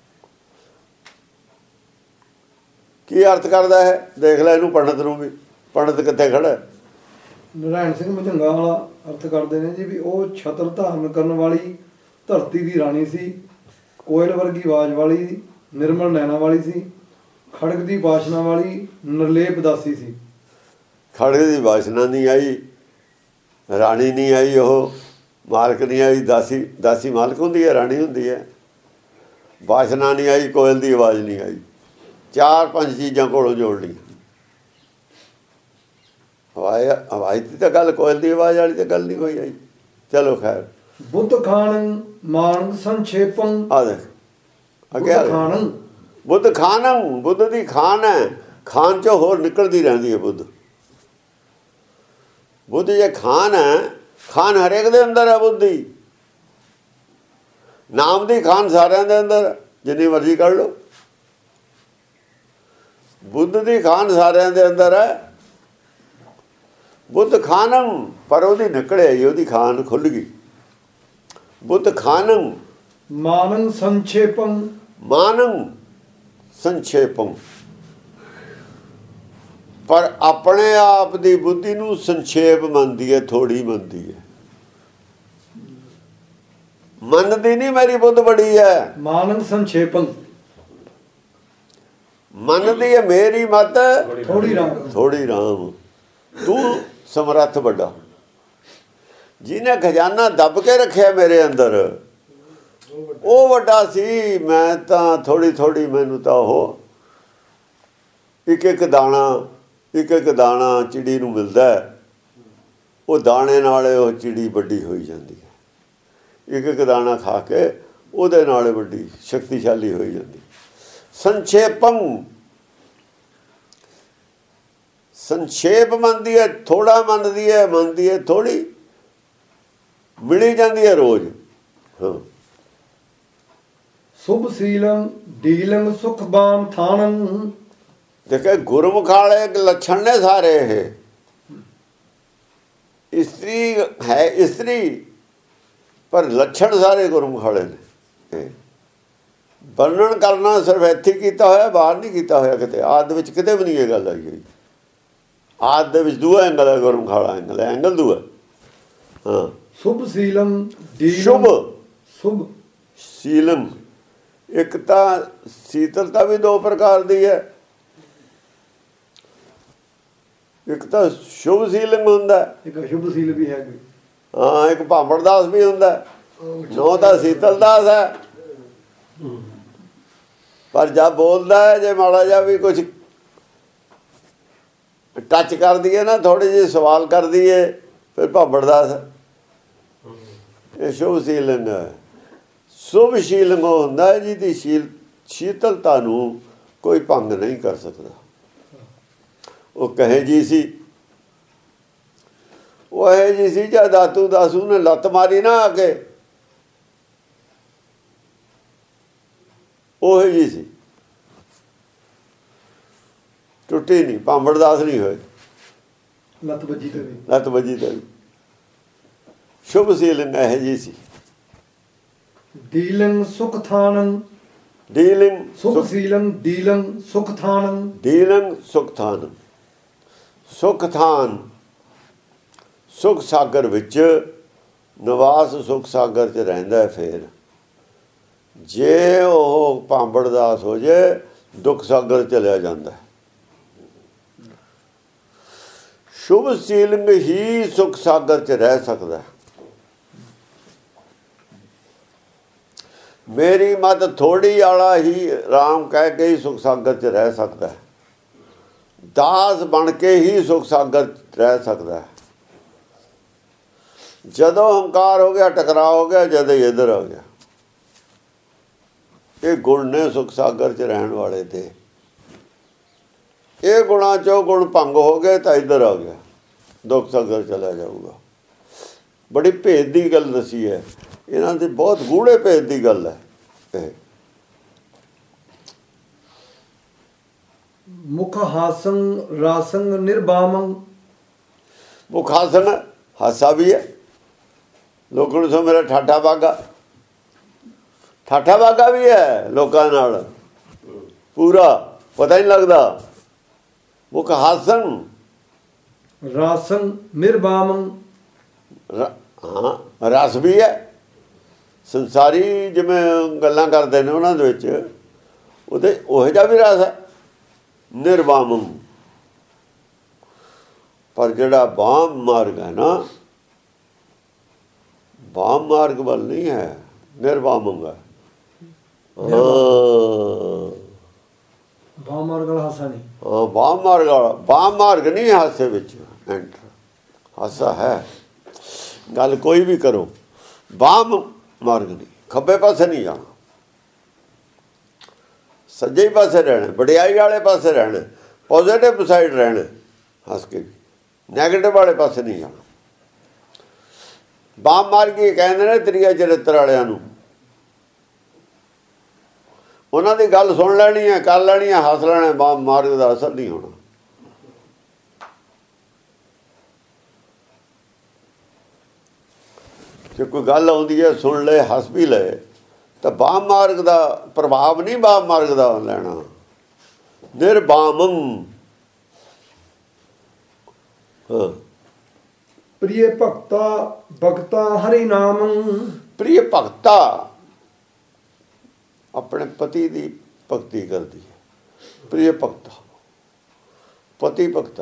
की अर्थ करता है? देख लै इनू पंडित नूं भी, पंडित कित्थे खड़ा है? नारायण सिंह मझंगा वाला अर्थ करते हैं जी भी वो छत्र धारण करने वाली धरती की रानी सी, कोयल वर्गी आवाज वाली, निर्मल नैना वाली सी, खड़ग की वासना वाली निर्लेप दासी सी। खड़ग की वासना नहीं आई, रानी नहीं आई, वो मालक नहीं आई। दासी, दासी मालक होंदी है, रानी होंदी है। वासना नहीं आई, कोयल की आवाज़ नहीं आई। चार पांच चीज़ां कोलों जोड़ ली। आवाज़ आवाज़ की तो गल, कोयल की आवाज़ वाली तो गल नहीं कोई आई। चलो खैर। बुद्ध खान मान संक्षेपं। आ देख अगे खान बुद्ध खान, बुद्ध की खान है। खान चो होर निकलती रहती है बुद्ध। बुद्ध जे खान है, खान हरेक दे अंदर है। बुद्धि नाम दी खान सारे दे अंदर, जिन्नी मर्जी कर लो। बुद्ध दी खान सारे दे अंदर है। बुद्ध खानम, पर ओदी निकले आई, ओदी खान खुल गई। बुद्ध खानम मानं संक्षेपं, मानम संक्षेपम, पर अपने आप की बुद्धि नूं संक्षेप मनती है, थोड़ी मनती है। मनती नहीं मेरी बुद्ध बड़ी है। मानं संक्षेपं मनती है मेरी मत थोड़ी राम, थोड़ी राम। तू समर्थ बड़ा, जिन्हें खजाना दब के रखे मेरे अंदर, वो वड्डा सी। मैं तो थोड़ी थोड़ी, मैनू तो हो एक एक दाना, एक एक दाना चिड़ी नूं मिलदा है। ਉਹ ਦਾਣੇ ਨਾਲ ਉਹ ਚਿੜੀ ਵੱਡੀ ਹੋਈ ਜਾਂਦੀ ਹੈ। ਇੱਕ ਇੱਕ ਦਾਣਾ ਖਾ ਕੇ ਉਹਦੇ ਨਾਲ ਵੱਡੀ ਸ਼ਕਤੀਸ਼ਾਲੀ ਹੋਈ ਜਾਂਦੀ। ਸੰਖੇਪੰ, ਸੰਖੇਪ ਮੰਨਦੀ ਹੈ, ਥੋੜਾ ਮੰਨਦੀ ਹੈ, ਮੰਨਦੀ ਹੈ ਥੋੜੀ, ਮਿਲੀ ਜਾਂਦੀ ਹੈ ਰੋਜ਼। ਹਾਂ। ਸੁਭ ਸੀਲੰ ਡੀਲੰ ਸੁਖਬਾਨ ਥਾਨੰ। ਦੇਖੇ ਗੁਰਮੁਖ ਵਾਲੇ ਲੱਛਣ ਨੇ ਸਾਰੇ। ਇਹ ਇਸਤਰੀ ਹੈ, ਇਸਤਰੀ, ਪਰ ਲੱਛਣ ਸਾਰੇ ਗੁਰਮੁਖ ਵਾਲੇ ਨੇ। ਵਰਣਨ ਕਰਨਾ ਸਿਰਫ ਇੱਥੇ ਕੀਤਾ ਹੋਇਆ, ਬਾਹਰ ਨਹੀਂ ਕੀਤਾ ਹੋਇਆ ਕਿਤੇ। ਆਦਿ ਵਿੱਚ ਕਿਤੇ ਵੀ ਨਹੀਂ ਇਹ ਗੱਲ ਆਈ ਹੋਈ। ਆਦਿ ਦੇ ਵਿੱਚ ਦੂਆ ਐਂਗਲ ਹੈ, ਗੁਰਮੁਖ ਵਾਲਾ ਐਂਗਲ ਹੈ, ਐਂਗਲ ਦੂਆ। ਹਾਂ। ਸ਼ੁਭ ਸੀਲਮ, ਸ਼ੁਭ ਸ਼ੁਭ ਸੀਲਮ, ਇੱਕ ਤਾਂ ਸੀਤਲਤਾ ਵੀ ਦੋ ਪ੍ਰਕਾਰ ਦੀ ਹੈ। ਇੱਕ ਤਾਂ ਸ਼ੁਭ ਸੀਲਿੰਗ ਹੁੰਦਾ, ਇੱਕ ਅਸ਼ੁਭ ਸੀਲ ਵੀ ਹੈ। ਹਾਂ, ਇੱਕ ਭਾਂਬੜਦਾਸ ਵੀ ਹੁੰਦਾ। ਨੌ ਤਾਂ ਸੀਤਲਦਾਸ ਹੈ, ਪਰ ਜਦ ਬੋਲਦਾ ਹੈ ਜੇ ਮਾੜਾ ਜਿਹਾ ਵੀ ਕੁਝ ਟੱਚ ਕਰ ਦਈਏ ਨਾ, ਥੋੜੇ ਜਿਹੇ ਸਵਾਲ ਕਰ ਦਈਏ, ਫਿਰ ਭਾਂਬੜਦਾਸ ਹੈ। ਇਹ ਸ਼ੁਭ ਸੀਲਿੰਗ ਹੈ। ਸ਼ੁਭ ਸ਼ੀਲਿੰਗ ਹੁੰਦਾ ਹੈ ਜਿਹਦੀ ਸ਼ੀਲ ਸ਼ੀਤਲਤਾ ਨੂੰ ਕੋਈ ਭੰਗ ਨਹੀਂ ਕਰ ਸਕਦਾ। ਉਹ ਕਹੇ ਜੀ ਸੀ, ਉਹ ਇਹ ਜੀ ਸੀ ਜਦ ਦਾਤੂ ਦਾਸੂ ਨੇ ਲੱਤ ਮਾਰੀ ਨਾ ਆ ਕੇ, ਉਹ ਜੀ ਸੀ, ਟੁੱਟੀ ਨਹੀਂ, ਭਾਂਬੜਦਾਸ ਨਹੀਂ ਹੋਏ। ਲੱਤ ਵੱਜੀ ਤੇ ਵੀ ਲੱਤ ਵੱਜੀ ਤੇ ਵੀ ਸ਼ੁਭ ਸੀਲਿੰਗ ਇਹ ਜੀ ਸੀ। ਡੀਲੰ ਸੁਖ ਥਾਨੰ, ਡੀਲਿੰਗ ਸੁਖ ਸੀਲੰ ਡੀਲੰ ਸੁਖ ਥਾਨੰ। ਡੀਲੰਗ ਸੁਖ ਥਾਨ, ਸੁਖ ਥਾਨ, ਸੁਖ ਸਾਗਰ ਵਿੱਚ ਨਿਵਾਸ, ਸੁਖ ਸਾਗਰ 'ਚ ਰਹਿੰਦਾ। ਫਿਰ ਜੇ ਉਹ ਭਾਂਬੜਦਾਸ ਹੋ ਜੇ, ਦੁੱਖ ਸਾਗਰ ਚਲਿਆ ਜਾਂਦਾ। ਸ਼ੁਭ ਸੀਲਿੰਗ ਹੀ ਸੁਖ ਸਾਗਰ 'ਚ ਰਹਿ ਸਕਦਾ। ਮੇਰੀ ਮਤ ਥੋੜੀ ਵਾਲਾ ਹੀ ਰਾਮ ਕਹਿ ਕੇ ਹੀ ਸੁਖ ਸਾਗਰ 'ਚ ਰਹਿ ਸਕਦਾ। ਦਾਸ ਬਣ ਕੇ ਹੀ ਸੁਖ ਸਾਗਰ 'ਚ ਰਹਿ ਸਕਦਾ। ਜਦੋਂ ਹੰਕਾਰ ਹੋ ਗਿਆ, ਟਕਰਾਅ ਹੋ ਗਿਆ, ਜਦੋਂ ਇੱਧਰ ਆ ਗਿਆ। ਇਹ ਗੁਣ ਨੇ ਸੁਖ ਸਾਗਰ 'ਚ ਰਹਿਣ ਵਾਲੇ ਦੇ। ਇਹ ਗੁਣਾਂ 'ਚੋਂ ਗੁਣ ਭੰਗ ਹੋ ਗਏ ਤਾਂ ਇੱਧਰ ਆ ਗਿਆ, ਦੁੱਖ ਸਾਗਰ ਚਲਾ ਜਾਊਗਾ। ਬੜੀ ਭੇਦ ਦੀ ਗੱਲ ਦੱਸੀ ਹੈ ਇਹਨਾਂ ਦੇ, ਬਹੁਤ ਗੂੜੇ ਭੇਦ ਦੀ ਗੱਲ ਹੈ ਇਹ। ਮੁਖ ਹਾਸੰ ਰਾਸੰ ਨਿਰਬਾਮੰ। ਮੁਖ ਹਾਸਨ, ਹਾਸਾ ਵੀ ਹੈ। ਲੋਕਾਂ ਨੂੰ ਸੋ ਮੇਰਾ ਠਾਠਾ ਬਾਗਾ, ਠਾਠਾ ਬਾਗਾ ਵੀ ਹੈ ਲੋਕਾਂ ਨਾਲ, ਪੂਰਾ ਪਤਾ ਨਹੀਂ ਲੱਗਦਾ। ਮੁਖ ਹਾਸਨ ਰਾਸੰ ਨਿਰਬਾਮੰ। ਹਾਂ, ਰਸ ਵੀ ਹੈ। ਸੰਸਾਰੀ ਜਿਵੇਂ ਗੱਲਾਂ ਕਰਦੇ ਨੇ ਉਹਨਾਂ ਦੇ ਵਿੱਚ, ਉਹਦੇ ਉਹੋ ਜਿਹਾ ਵੀ ਰਸ ਹੈ। ਨਿਰਬਾਮੰ, ਪਰ ਜਿਹੜਾ ਬਾਮ ਮਾਰਗ ਹੈ ਨਾ, ਬਾਮ ਮਾਰਗ ਵੱਲ ਨਹੀਂ ਹੈ, ਨਿਰਬਾਮੰ ਹੈ। ਹਾਂ, ਬਾਮ ਮਾਰਗ ਵਾਲਾ ਹਾਸਾ ਨਹੀਂ। ਹਾਂ, ਬਾਮ ਮਾਰਗ ਵਾਲਾ, ਬਾਮ ਮਾਰਗ ਨਹੀਂ ਹਾਸੇ ਵਿੱਚ ਐਂਟਰ। ਹਾਸਾ ਹੈ, ਗੱਲ ਕੋਈ ਵੀ ਕਰੋ, ਬਾਮ ਮਾਰਗ ਨਹੀਂ। ਖੱਬੇ ਪਾਸੇ ਨਹੀਂ ਜਾਣਾ, ਸੱਜੇ ਪਾਸੇ ਰਹਿਣਾ, ਵਡਿਆਈ ਵਾਲੇ ਪਾਸੇ ਰਹਿਣਾ, ਪੋਜ਼ੀਟਿਵ ਸਾਈਡ ਰਹਿਣਾ, ਹੱਸ ਕੇ ਵੀ। ਨੈਗੇਟਿਵ ਵਾਲੇ ਪਾਸੇ ਨਹੀਂ ਜਾਣਾ। ਬਾਮ ਮਾਰਗੀ ਕਹਿੰਦੇ ਨੇ ਤ੍ਰਿਆ ਚਰਿੱਤਰ ਵਾਲਿਆਂ ਨੂੰ। ਉਹਨਾਂ ਦੀ ਗੱਲ ਸੁਣ ਲੈਣੀ ਹੈ, ਕਰ ਲੈਣੀ ਹੈ, ਹੱਸ ਲੈਣਾ। ਬਾਮ ਮਾਰਗ ਦਾ ਅਸਰ ਨਹੀਂ ਹੋਣਾ। ਜੇ ਕੋਈ ਗੱਲ ਆਉਂਦੀ ਹੈ, ਸੁਣ ਲੈ, ਹੱਸ ਵੀ ਲਏ, ਤਾਂ ਬਾਮ ਮਾਰਗ ਦਾ ਪ੍ਰਭਾਵ ਨਹੀਂ ਬਾਮ ਮਾਰਗ ਦਾ ਲੈਣਾ। ਨਿਰਬਾਮੰ। ਹਾਂ, ਪ੍ਰਿਯ ਭਗਤਾ ਭਗਤਾ ਹਰਿ ਨਾਮੰ। ਪ੍ਰਿਯ ਭਗਤਾ ਆਪਣੇ ਪਤੀ ਦੀ ਭਗਤੀ ਕਰਦੀ ਹੈ। ਪ੍ਰਿਯ ਭਗਤਾ, ਪਤੀ ਭਗਤਾ।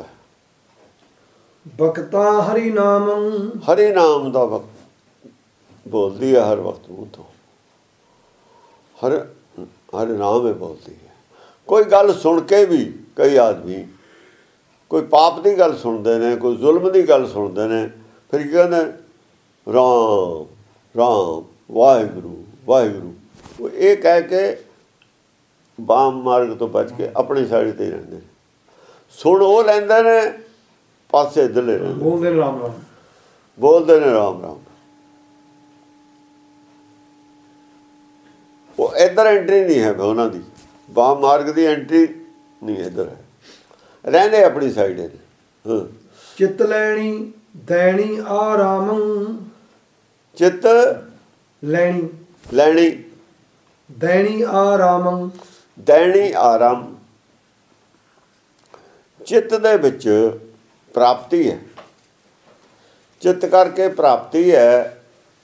ਭਗਤਾ ਹਰਿ ਨਾਮੰ। ਹਰਿ ਨਾਮ ਦਾ ਵਕਤ ਬੋਲਦੀ ਹੈ ਹਰ ਵਕਤ ਮੂੰਹ ਤੋਂ। ਹਰ ਹਰ ਨਾਮ ਹੈ ਬੋਲਦੀ ਹੈ। ਕੋਈ ਗੱਲ ਸੁਣ ਕੇ ਵੀ ਕਈ ਆਦਮੀ ਕੋਈ ਪਾਪ ਦੀ ਗੱਲ ਸੁਣਦੇ ਨੇ, ਕੋਈ ਜ਼ੁਲਮ ਦੀ ਗੱਲ ਸੁਣਦੇ ਨੇ, ਫਿਰ ਕੀ ਕਹਿੰਦੇ ਰਾਮ ਰਾਮ ਵਾਹਿਗੁਰੂ ਵਾਹਿਗੁਰੂ। ਉਹ ਇਹ ਕਹਿ ਕੇ ਵਾਮ ਮਾਰਗ ਤੋਂ ਬਚ ਕੇ ਆਪਣੀ ਸਾਈਡ ਤੇ ਰਹਿੰਦੇ ਨੇ। ਸੁਣ ਉਹ ਲੈਂਦੇ ਨੇ, ਪਾਸੇ ਇੱਧਰਲੇ ਰਹਿੰਦੇ, ਬੋਲਦੇ ਨੇ ਰਾਮ ਰਾਮ, ਬੋਲਦੇ ਨੇ ਰਾਮ ਰਾਮ। ਉਹ ਇੱਧਰ ਐਂਟਰੀ ਨਹੀਂ ਹੈ ਉਹਨਾਂ ਦੀ, ਵਾਮ ਮਾਰਗ ਦੀ ਐਂਟਰੀ ਨਹੀਂ ਇੱਧਰ ਹੈ, ਰਹਿੰਦੇ ਆਪਣੀ ਸਾਈਡ ਨੇ। ਹਾਂ, ਚਿੱਤ ਲੈਣੀ ਦੈਣੀ ਆਰਾਮ, ਚਿੱਤ ਲੈਣੀ ਲੈਣੀ ਦੈਣੀ ਆਰਾਮ, ਦੈਣੀ ਆਰਾਮ। ਚਿੱਤ ਦੇ ਵਿੱਚ ਪ੍ਰਾਪਤੀ ਹੈ, ਚਿੱਤ ਕਰਕੇ ਪ੍ਰਾਪਤੀ ਹੈ।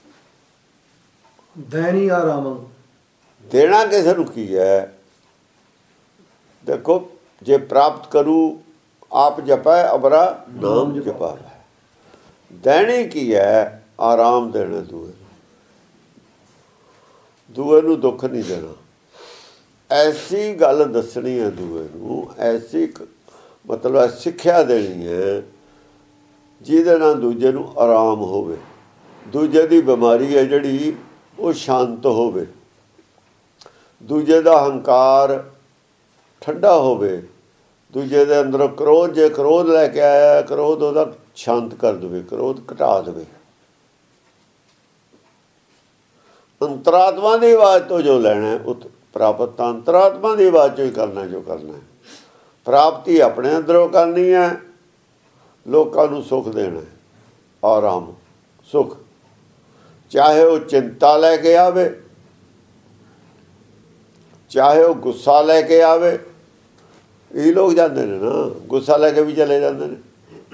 ਦੈਣੀ ਆਰਾਮ, ਦੇਣਾ ਕਿਸੇ ਨੂੰ ਕੀ ਹੈ? ਦੇਖੋ, ਜੇ ਪ੍ਰਾਪਤ ਕਰੂ ਆਪ ਜਪੈ ਅਬਰਾ ਨਾਮ ਜਪਾਵੈ। ਦੇਣੀ ਕੀ ਹੈ? ਆਰਾਮ ਦੇਣਾ ਦੂਏ ਨੂੰ, ਦੂਏ ਨੂੰ ਦੁੱਖ ਨਹੀਂ ਦੇਣਾ। ਐਸੀ ਗੱਲ ਦੱਸਣੀ ਹੈ ਦੂਏ ਨੂੰ, ਐਸੀ ਮਤਲਬ ਸਿੱਖਿਆ ਦੇਣੀ ਹੈ ਜਿਹਦੇ ਨਾਲ ਦੂਜੇ ਨੂੰ ਆਰਾਮ ਹੋਵੇ, ਦੂਜੇ ਦੀ ਬਿਮਾਰੀ ਹੈ ਜਿਹੜੀ ਉਹ ਸ਼ਾਂਤ ਹੋਵੇ, ਦੂਜੇ ਦਾ ਹੰਕਾਰ ਠੰਡਾ ਹੋਵੇ, ਦੂਜੇ ਦੇ ਅੰਦਰੋਂ ਕ੍ਰੋਧ, ਜੇ ਕ੍ਰੋਧ ਲੈ ਕੇ ਆਇਆ, ਕ੍ਰੋਧ ਉਹਦਾ ਸ਼ਾਂਤ ਕਰ ਦੇਵੇ, ਕ੍ਰੋਧ ਘਟਾ ਦੇਵੇ। ਅੰਤਰਾਤਮਾ ਦੀ ਆਵਾਜ਼ ਤੋਂ ਜੋ ਲੈਣਾ ਉਹ ਪ੍ਰਾਪਤ ਤਾਂ ਅੰਤਰਾਤਮਾ ਦੀ ਆਵਾਜ਼ ਚੋਂ ਹੀ ਕਰਨਾ ਜੋ ਕਰਨਾ ਹੈ। ਪ੍ਰਾਪਤੀ ਆਪਣੇ ਅੰਦਰੋਂ ਕਰਨੀ ਹੈ, ਲੋਕਾਂ ਨੂੰ ਸੁੱਖ ਦੇਣਾ ਹੈ, ਆਰਾਮ ਸੁੱਖ। ਚਾਹੇ ਉਹ ਚਿੰਤਾ ਲੈ ਕੇ ਆਵੇ, ਚਾਹੇ ਉਹ ਗੁੱਸਾ ਲੈ ਕੇ ਆਵੇ। ਇਹ ਲੋਕ ਜਾਂਦੇ ਨੇ ਨਾ, ਗੁੱਸਾ ਲੈ ਕੇ ਵੀ ਚਲੇ ਜਾਂਦੇ ਨੇ,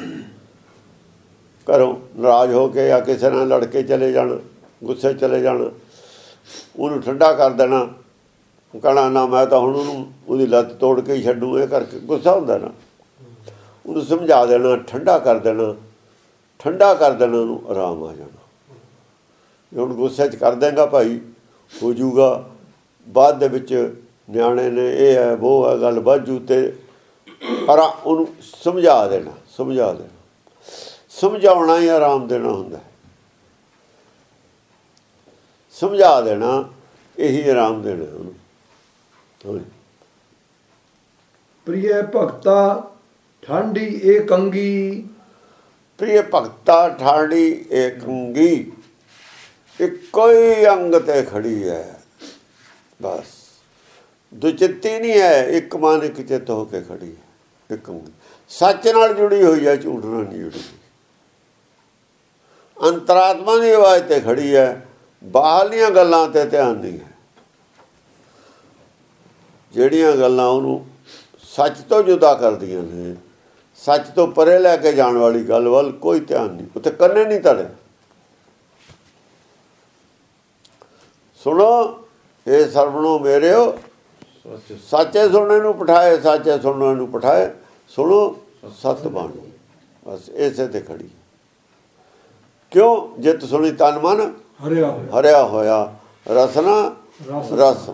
ਘਰੋਂ ਨਾਰਾਜ਼ ਹੋ ਕੇ ਜਾਂ ਕਿਸੇ ਨਾਲ ਲੜ ਕੇ ਚਲੇ ਜਾਣਾ, ਗੁੱਸੇ ਚਲੇ ਜਾਣਾ, ਉਹਨੂੰ ਠੰਡਾ ਕਰ ਦੇਣਾ, ਕਹਿਣਾ ਨਾ ਮੈਂ ਤਾਂ ਹੁਣ ਉਹਨੂੰ ਉਹਦੀ ਲੱਤ ਤੋੜ ਕੇ ਹੀ ਛੱਡੂ। ਇਹ ਕਰਕੇ ਗੁੱਸਾ ਹੁੰਦਾ ਨਾ, ਉਹਨੂੰ ਸਮਝਾ ਦੇਣਾ, ਠੰਡਾ ਕਰ ਦੇਣਾ, ਠੰਡਾ ਕਰ ਦੇਣਾ, ਉਹਨੂੰ ਆਰਾਮ ਆ ਜਾਣਾ। ਜੇ ਹੁਣ ਗੁੱਸੇ 'ਚ ਕਰ ਦੇਂਗਾ ਭਾਈ, ਹੋ ਜੂਗਾ ਬਾਅਦ ਦੇ ਵਿੱਚ ਨਿਆਣੇ ਨੇ ਇਹ ਹੈ ਉਹ ਹੈ ਗੱਲ ਬਾਝੂ ਤੇ ਪਰ ਉਹਨੂੰ ਸਮਝਾ ਦੇਣਾ, ਸਮਝਾ ਦੇਣਾ। ਸਮਝਾਉਣਾ ਹੀ ਆਰਾਮ ਦੇਣਾ ਹੁੰਦਾ, ਸਮਝਾ ਦੇਣਾ ਇਹੀ ਆਰਾਮ ਦੇਣਾ ਉਹਨੂੰ। ਪ੍ਰਿਯ ਭਗਤਾ ਠਾਂਡੀ ਏ ਕੰਗੀ, ਪ੍ਰਿਯ ਭਗਤਾ ਠਾਂਡੀ ਏ ਕੰਗੀ। ਇੱਕੋ ਹੀ ਅੰਗ ਤੇ ਖੜੀ ਹੈ, ਬਸ ਦੁਚਿੱਤੀ ਨਹੀਂ ਹੈ, ਇੱਕ ਮਨ ਇੱਕ ਚਿੱਤ ਹੋ ਕੇ ਖੜੀ ਹੈ। ਇੱਕ ਸੱਚ ਨਾਲ ਜੁੜੀ ਹੋਈ ਹੈ, ਝੂਠ ਨਾਲ ਨਹੀਂ ਜੁੜੀ। ਅੰਤਰਾਤਮਾ ਦੀ ਆਵਾਜ਼ ਤੇ ਖੜੀ ਹੈ, ਬਾਹਰਲੀਆਂ ਗੱਲਾਂ ਤੇ ਧਿਆਨ ਨਹੀਂ ਹੈ। ਜਿਹੜੀਆਂ ਗੱਲਾਂ ਉਹਨੂੰ ਸੱਚ ਤੋਂ ਜੁਦਾ ਕਰਦੀਆਂ ਨੇ, ਸੱਚ ਤੋਂ ਪਰੇ ਲੈ ਕੇ ਜਾਣ ਵਾਲੀ ਗੱਲ ਵੱਲ ਕੋਈ ਧਿਆਨ ਨਹੀਂ, ਉੱਥੇ ਕੰਨੇ ਨਹੀਂ ਧਰੇ। ਸੁਣੋ ਇਹ ਸਰਵਣੋ ਮੇਰਿਓ, ਸੱਚੇ ਸੁਣਨੇ ਨੂੰ ਪਠਾਏ, ਸੱਚੇ ਸੁਣਨੇ ਨੂੰ ਪਠਾਏ। ਸੁਣੋ ਸਤ ਬਾਣੀ, ਬਸ ਇਸੇ ਤੇ ਖੜੀ। ਕਿਉਂ? ਜਿਤ ਸੁਣੀ ਤਨ ਮਨ ਹਰਿਆ ਹਰਿਆ ਹੋਇਆ, ਰਸਨਾ ਰਸ।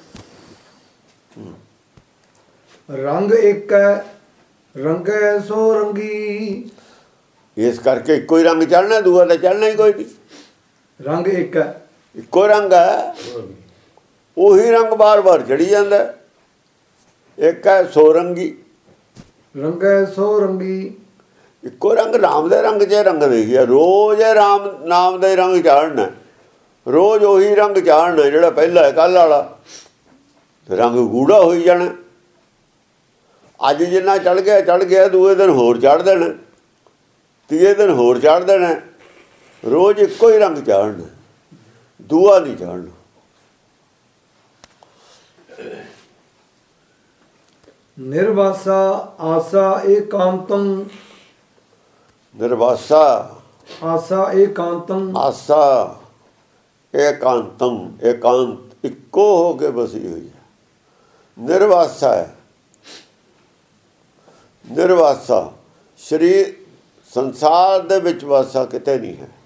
ਰੰਗ ਇੱਕ ਹੈ ਰੰਗੈ ਸੋ ਰੰਗੀ, ਇਸ ਕਰਕੇ ਇੱਕੋ ਹੀ ਰੰਗ ਚੜ੍ਹਨਾ, ਦੂਆ ਤਾਂ ਚੜ੍ਹਨਾ ਹੀ ਕੋਈ ਨਹੀਂ। ਰੰਗ ਇੱਕ ਹੈ, ਇੱਕੋ ਰੰਗ ਹੈ, ਉਹੀ ਰੰਗ ਬਾਰ ਬਾਰ ਚੜੀ ਜਾਂਦਾ। ਇੱਕ ਹੈ ਸੋ ਰੰਗੀ, ਰੰਗੈ ਸੋ ਰੰਗੀ। ਇੱਕੋ ਰੰਗ ਨਾਮ ਦੇ ਰੰਗ 'ਚ ਰੰਗ ਦੇਖਿਆ, ਰੋਜ਼ ਇਹ ਰਾਮ ਨਾਮ ਦੇ ਰੰਗ ਚਾੜਨਾ, ਰੋਜ਼ ਉਹੀ ਰੰਗ ਚਾੜਨਾ ਜਿਹੜਾ ਪਹਿਲਾਂ ਹੈ ਕੱਲ੍ਹ ਵਾਲਾ। ਰੰਗ ਗੂੜਾ ਹੋਈ ਜਾਣਾ, ਅੱਜ ਜਿੰਨਾ ਚੜ੍ਹ ਗਿਆ ਚੜ੍ਹ ਗਿਆ, ਦੂਏ ਦਿਨ ਹੋਰ ਚੜ੍ਹ ਦੇਣਾ, ਤੀਏ ਦਿਨ ਹੋਰ ਚੜ੍ਹ ਦੇਣਾ। ਰੋਜ਼ ਇੱਕੋ ਹੀ ਰੰਗ ਚਾੜਨਾ, ਦੂਆ ਨਹੀਂ ਚਾੜਨਾ। ਨਿਰਵਾਸਾ ਆਸਾ ਏਕਾਂਤੰ, ਨਿਰਵਾਸਾ ਆਸਾ ਏਕਾਂਤੰ, ਆਸਾ ਏਕਾਂਤੰ, ਏਕਾਂਤ ਇੱਕੋ ਹੋ ਕੇ ਬਸੀ ਹੋਈ ਹੈ। ਨਿਰਵਾਸਾ ਹੈ, ਨਿਰਵਾਸਾ ਸਰੀਰ ਸੰਸਾਰ ਦੇ ਵਿੱਚ ਵਾਸਾ ਕਿਤੇ ਨਹੀਂ ਹੈ।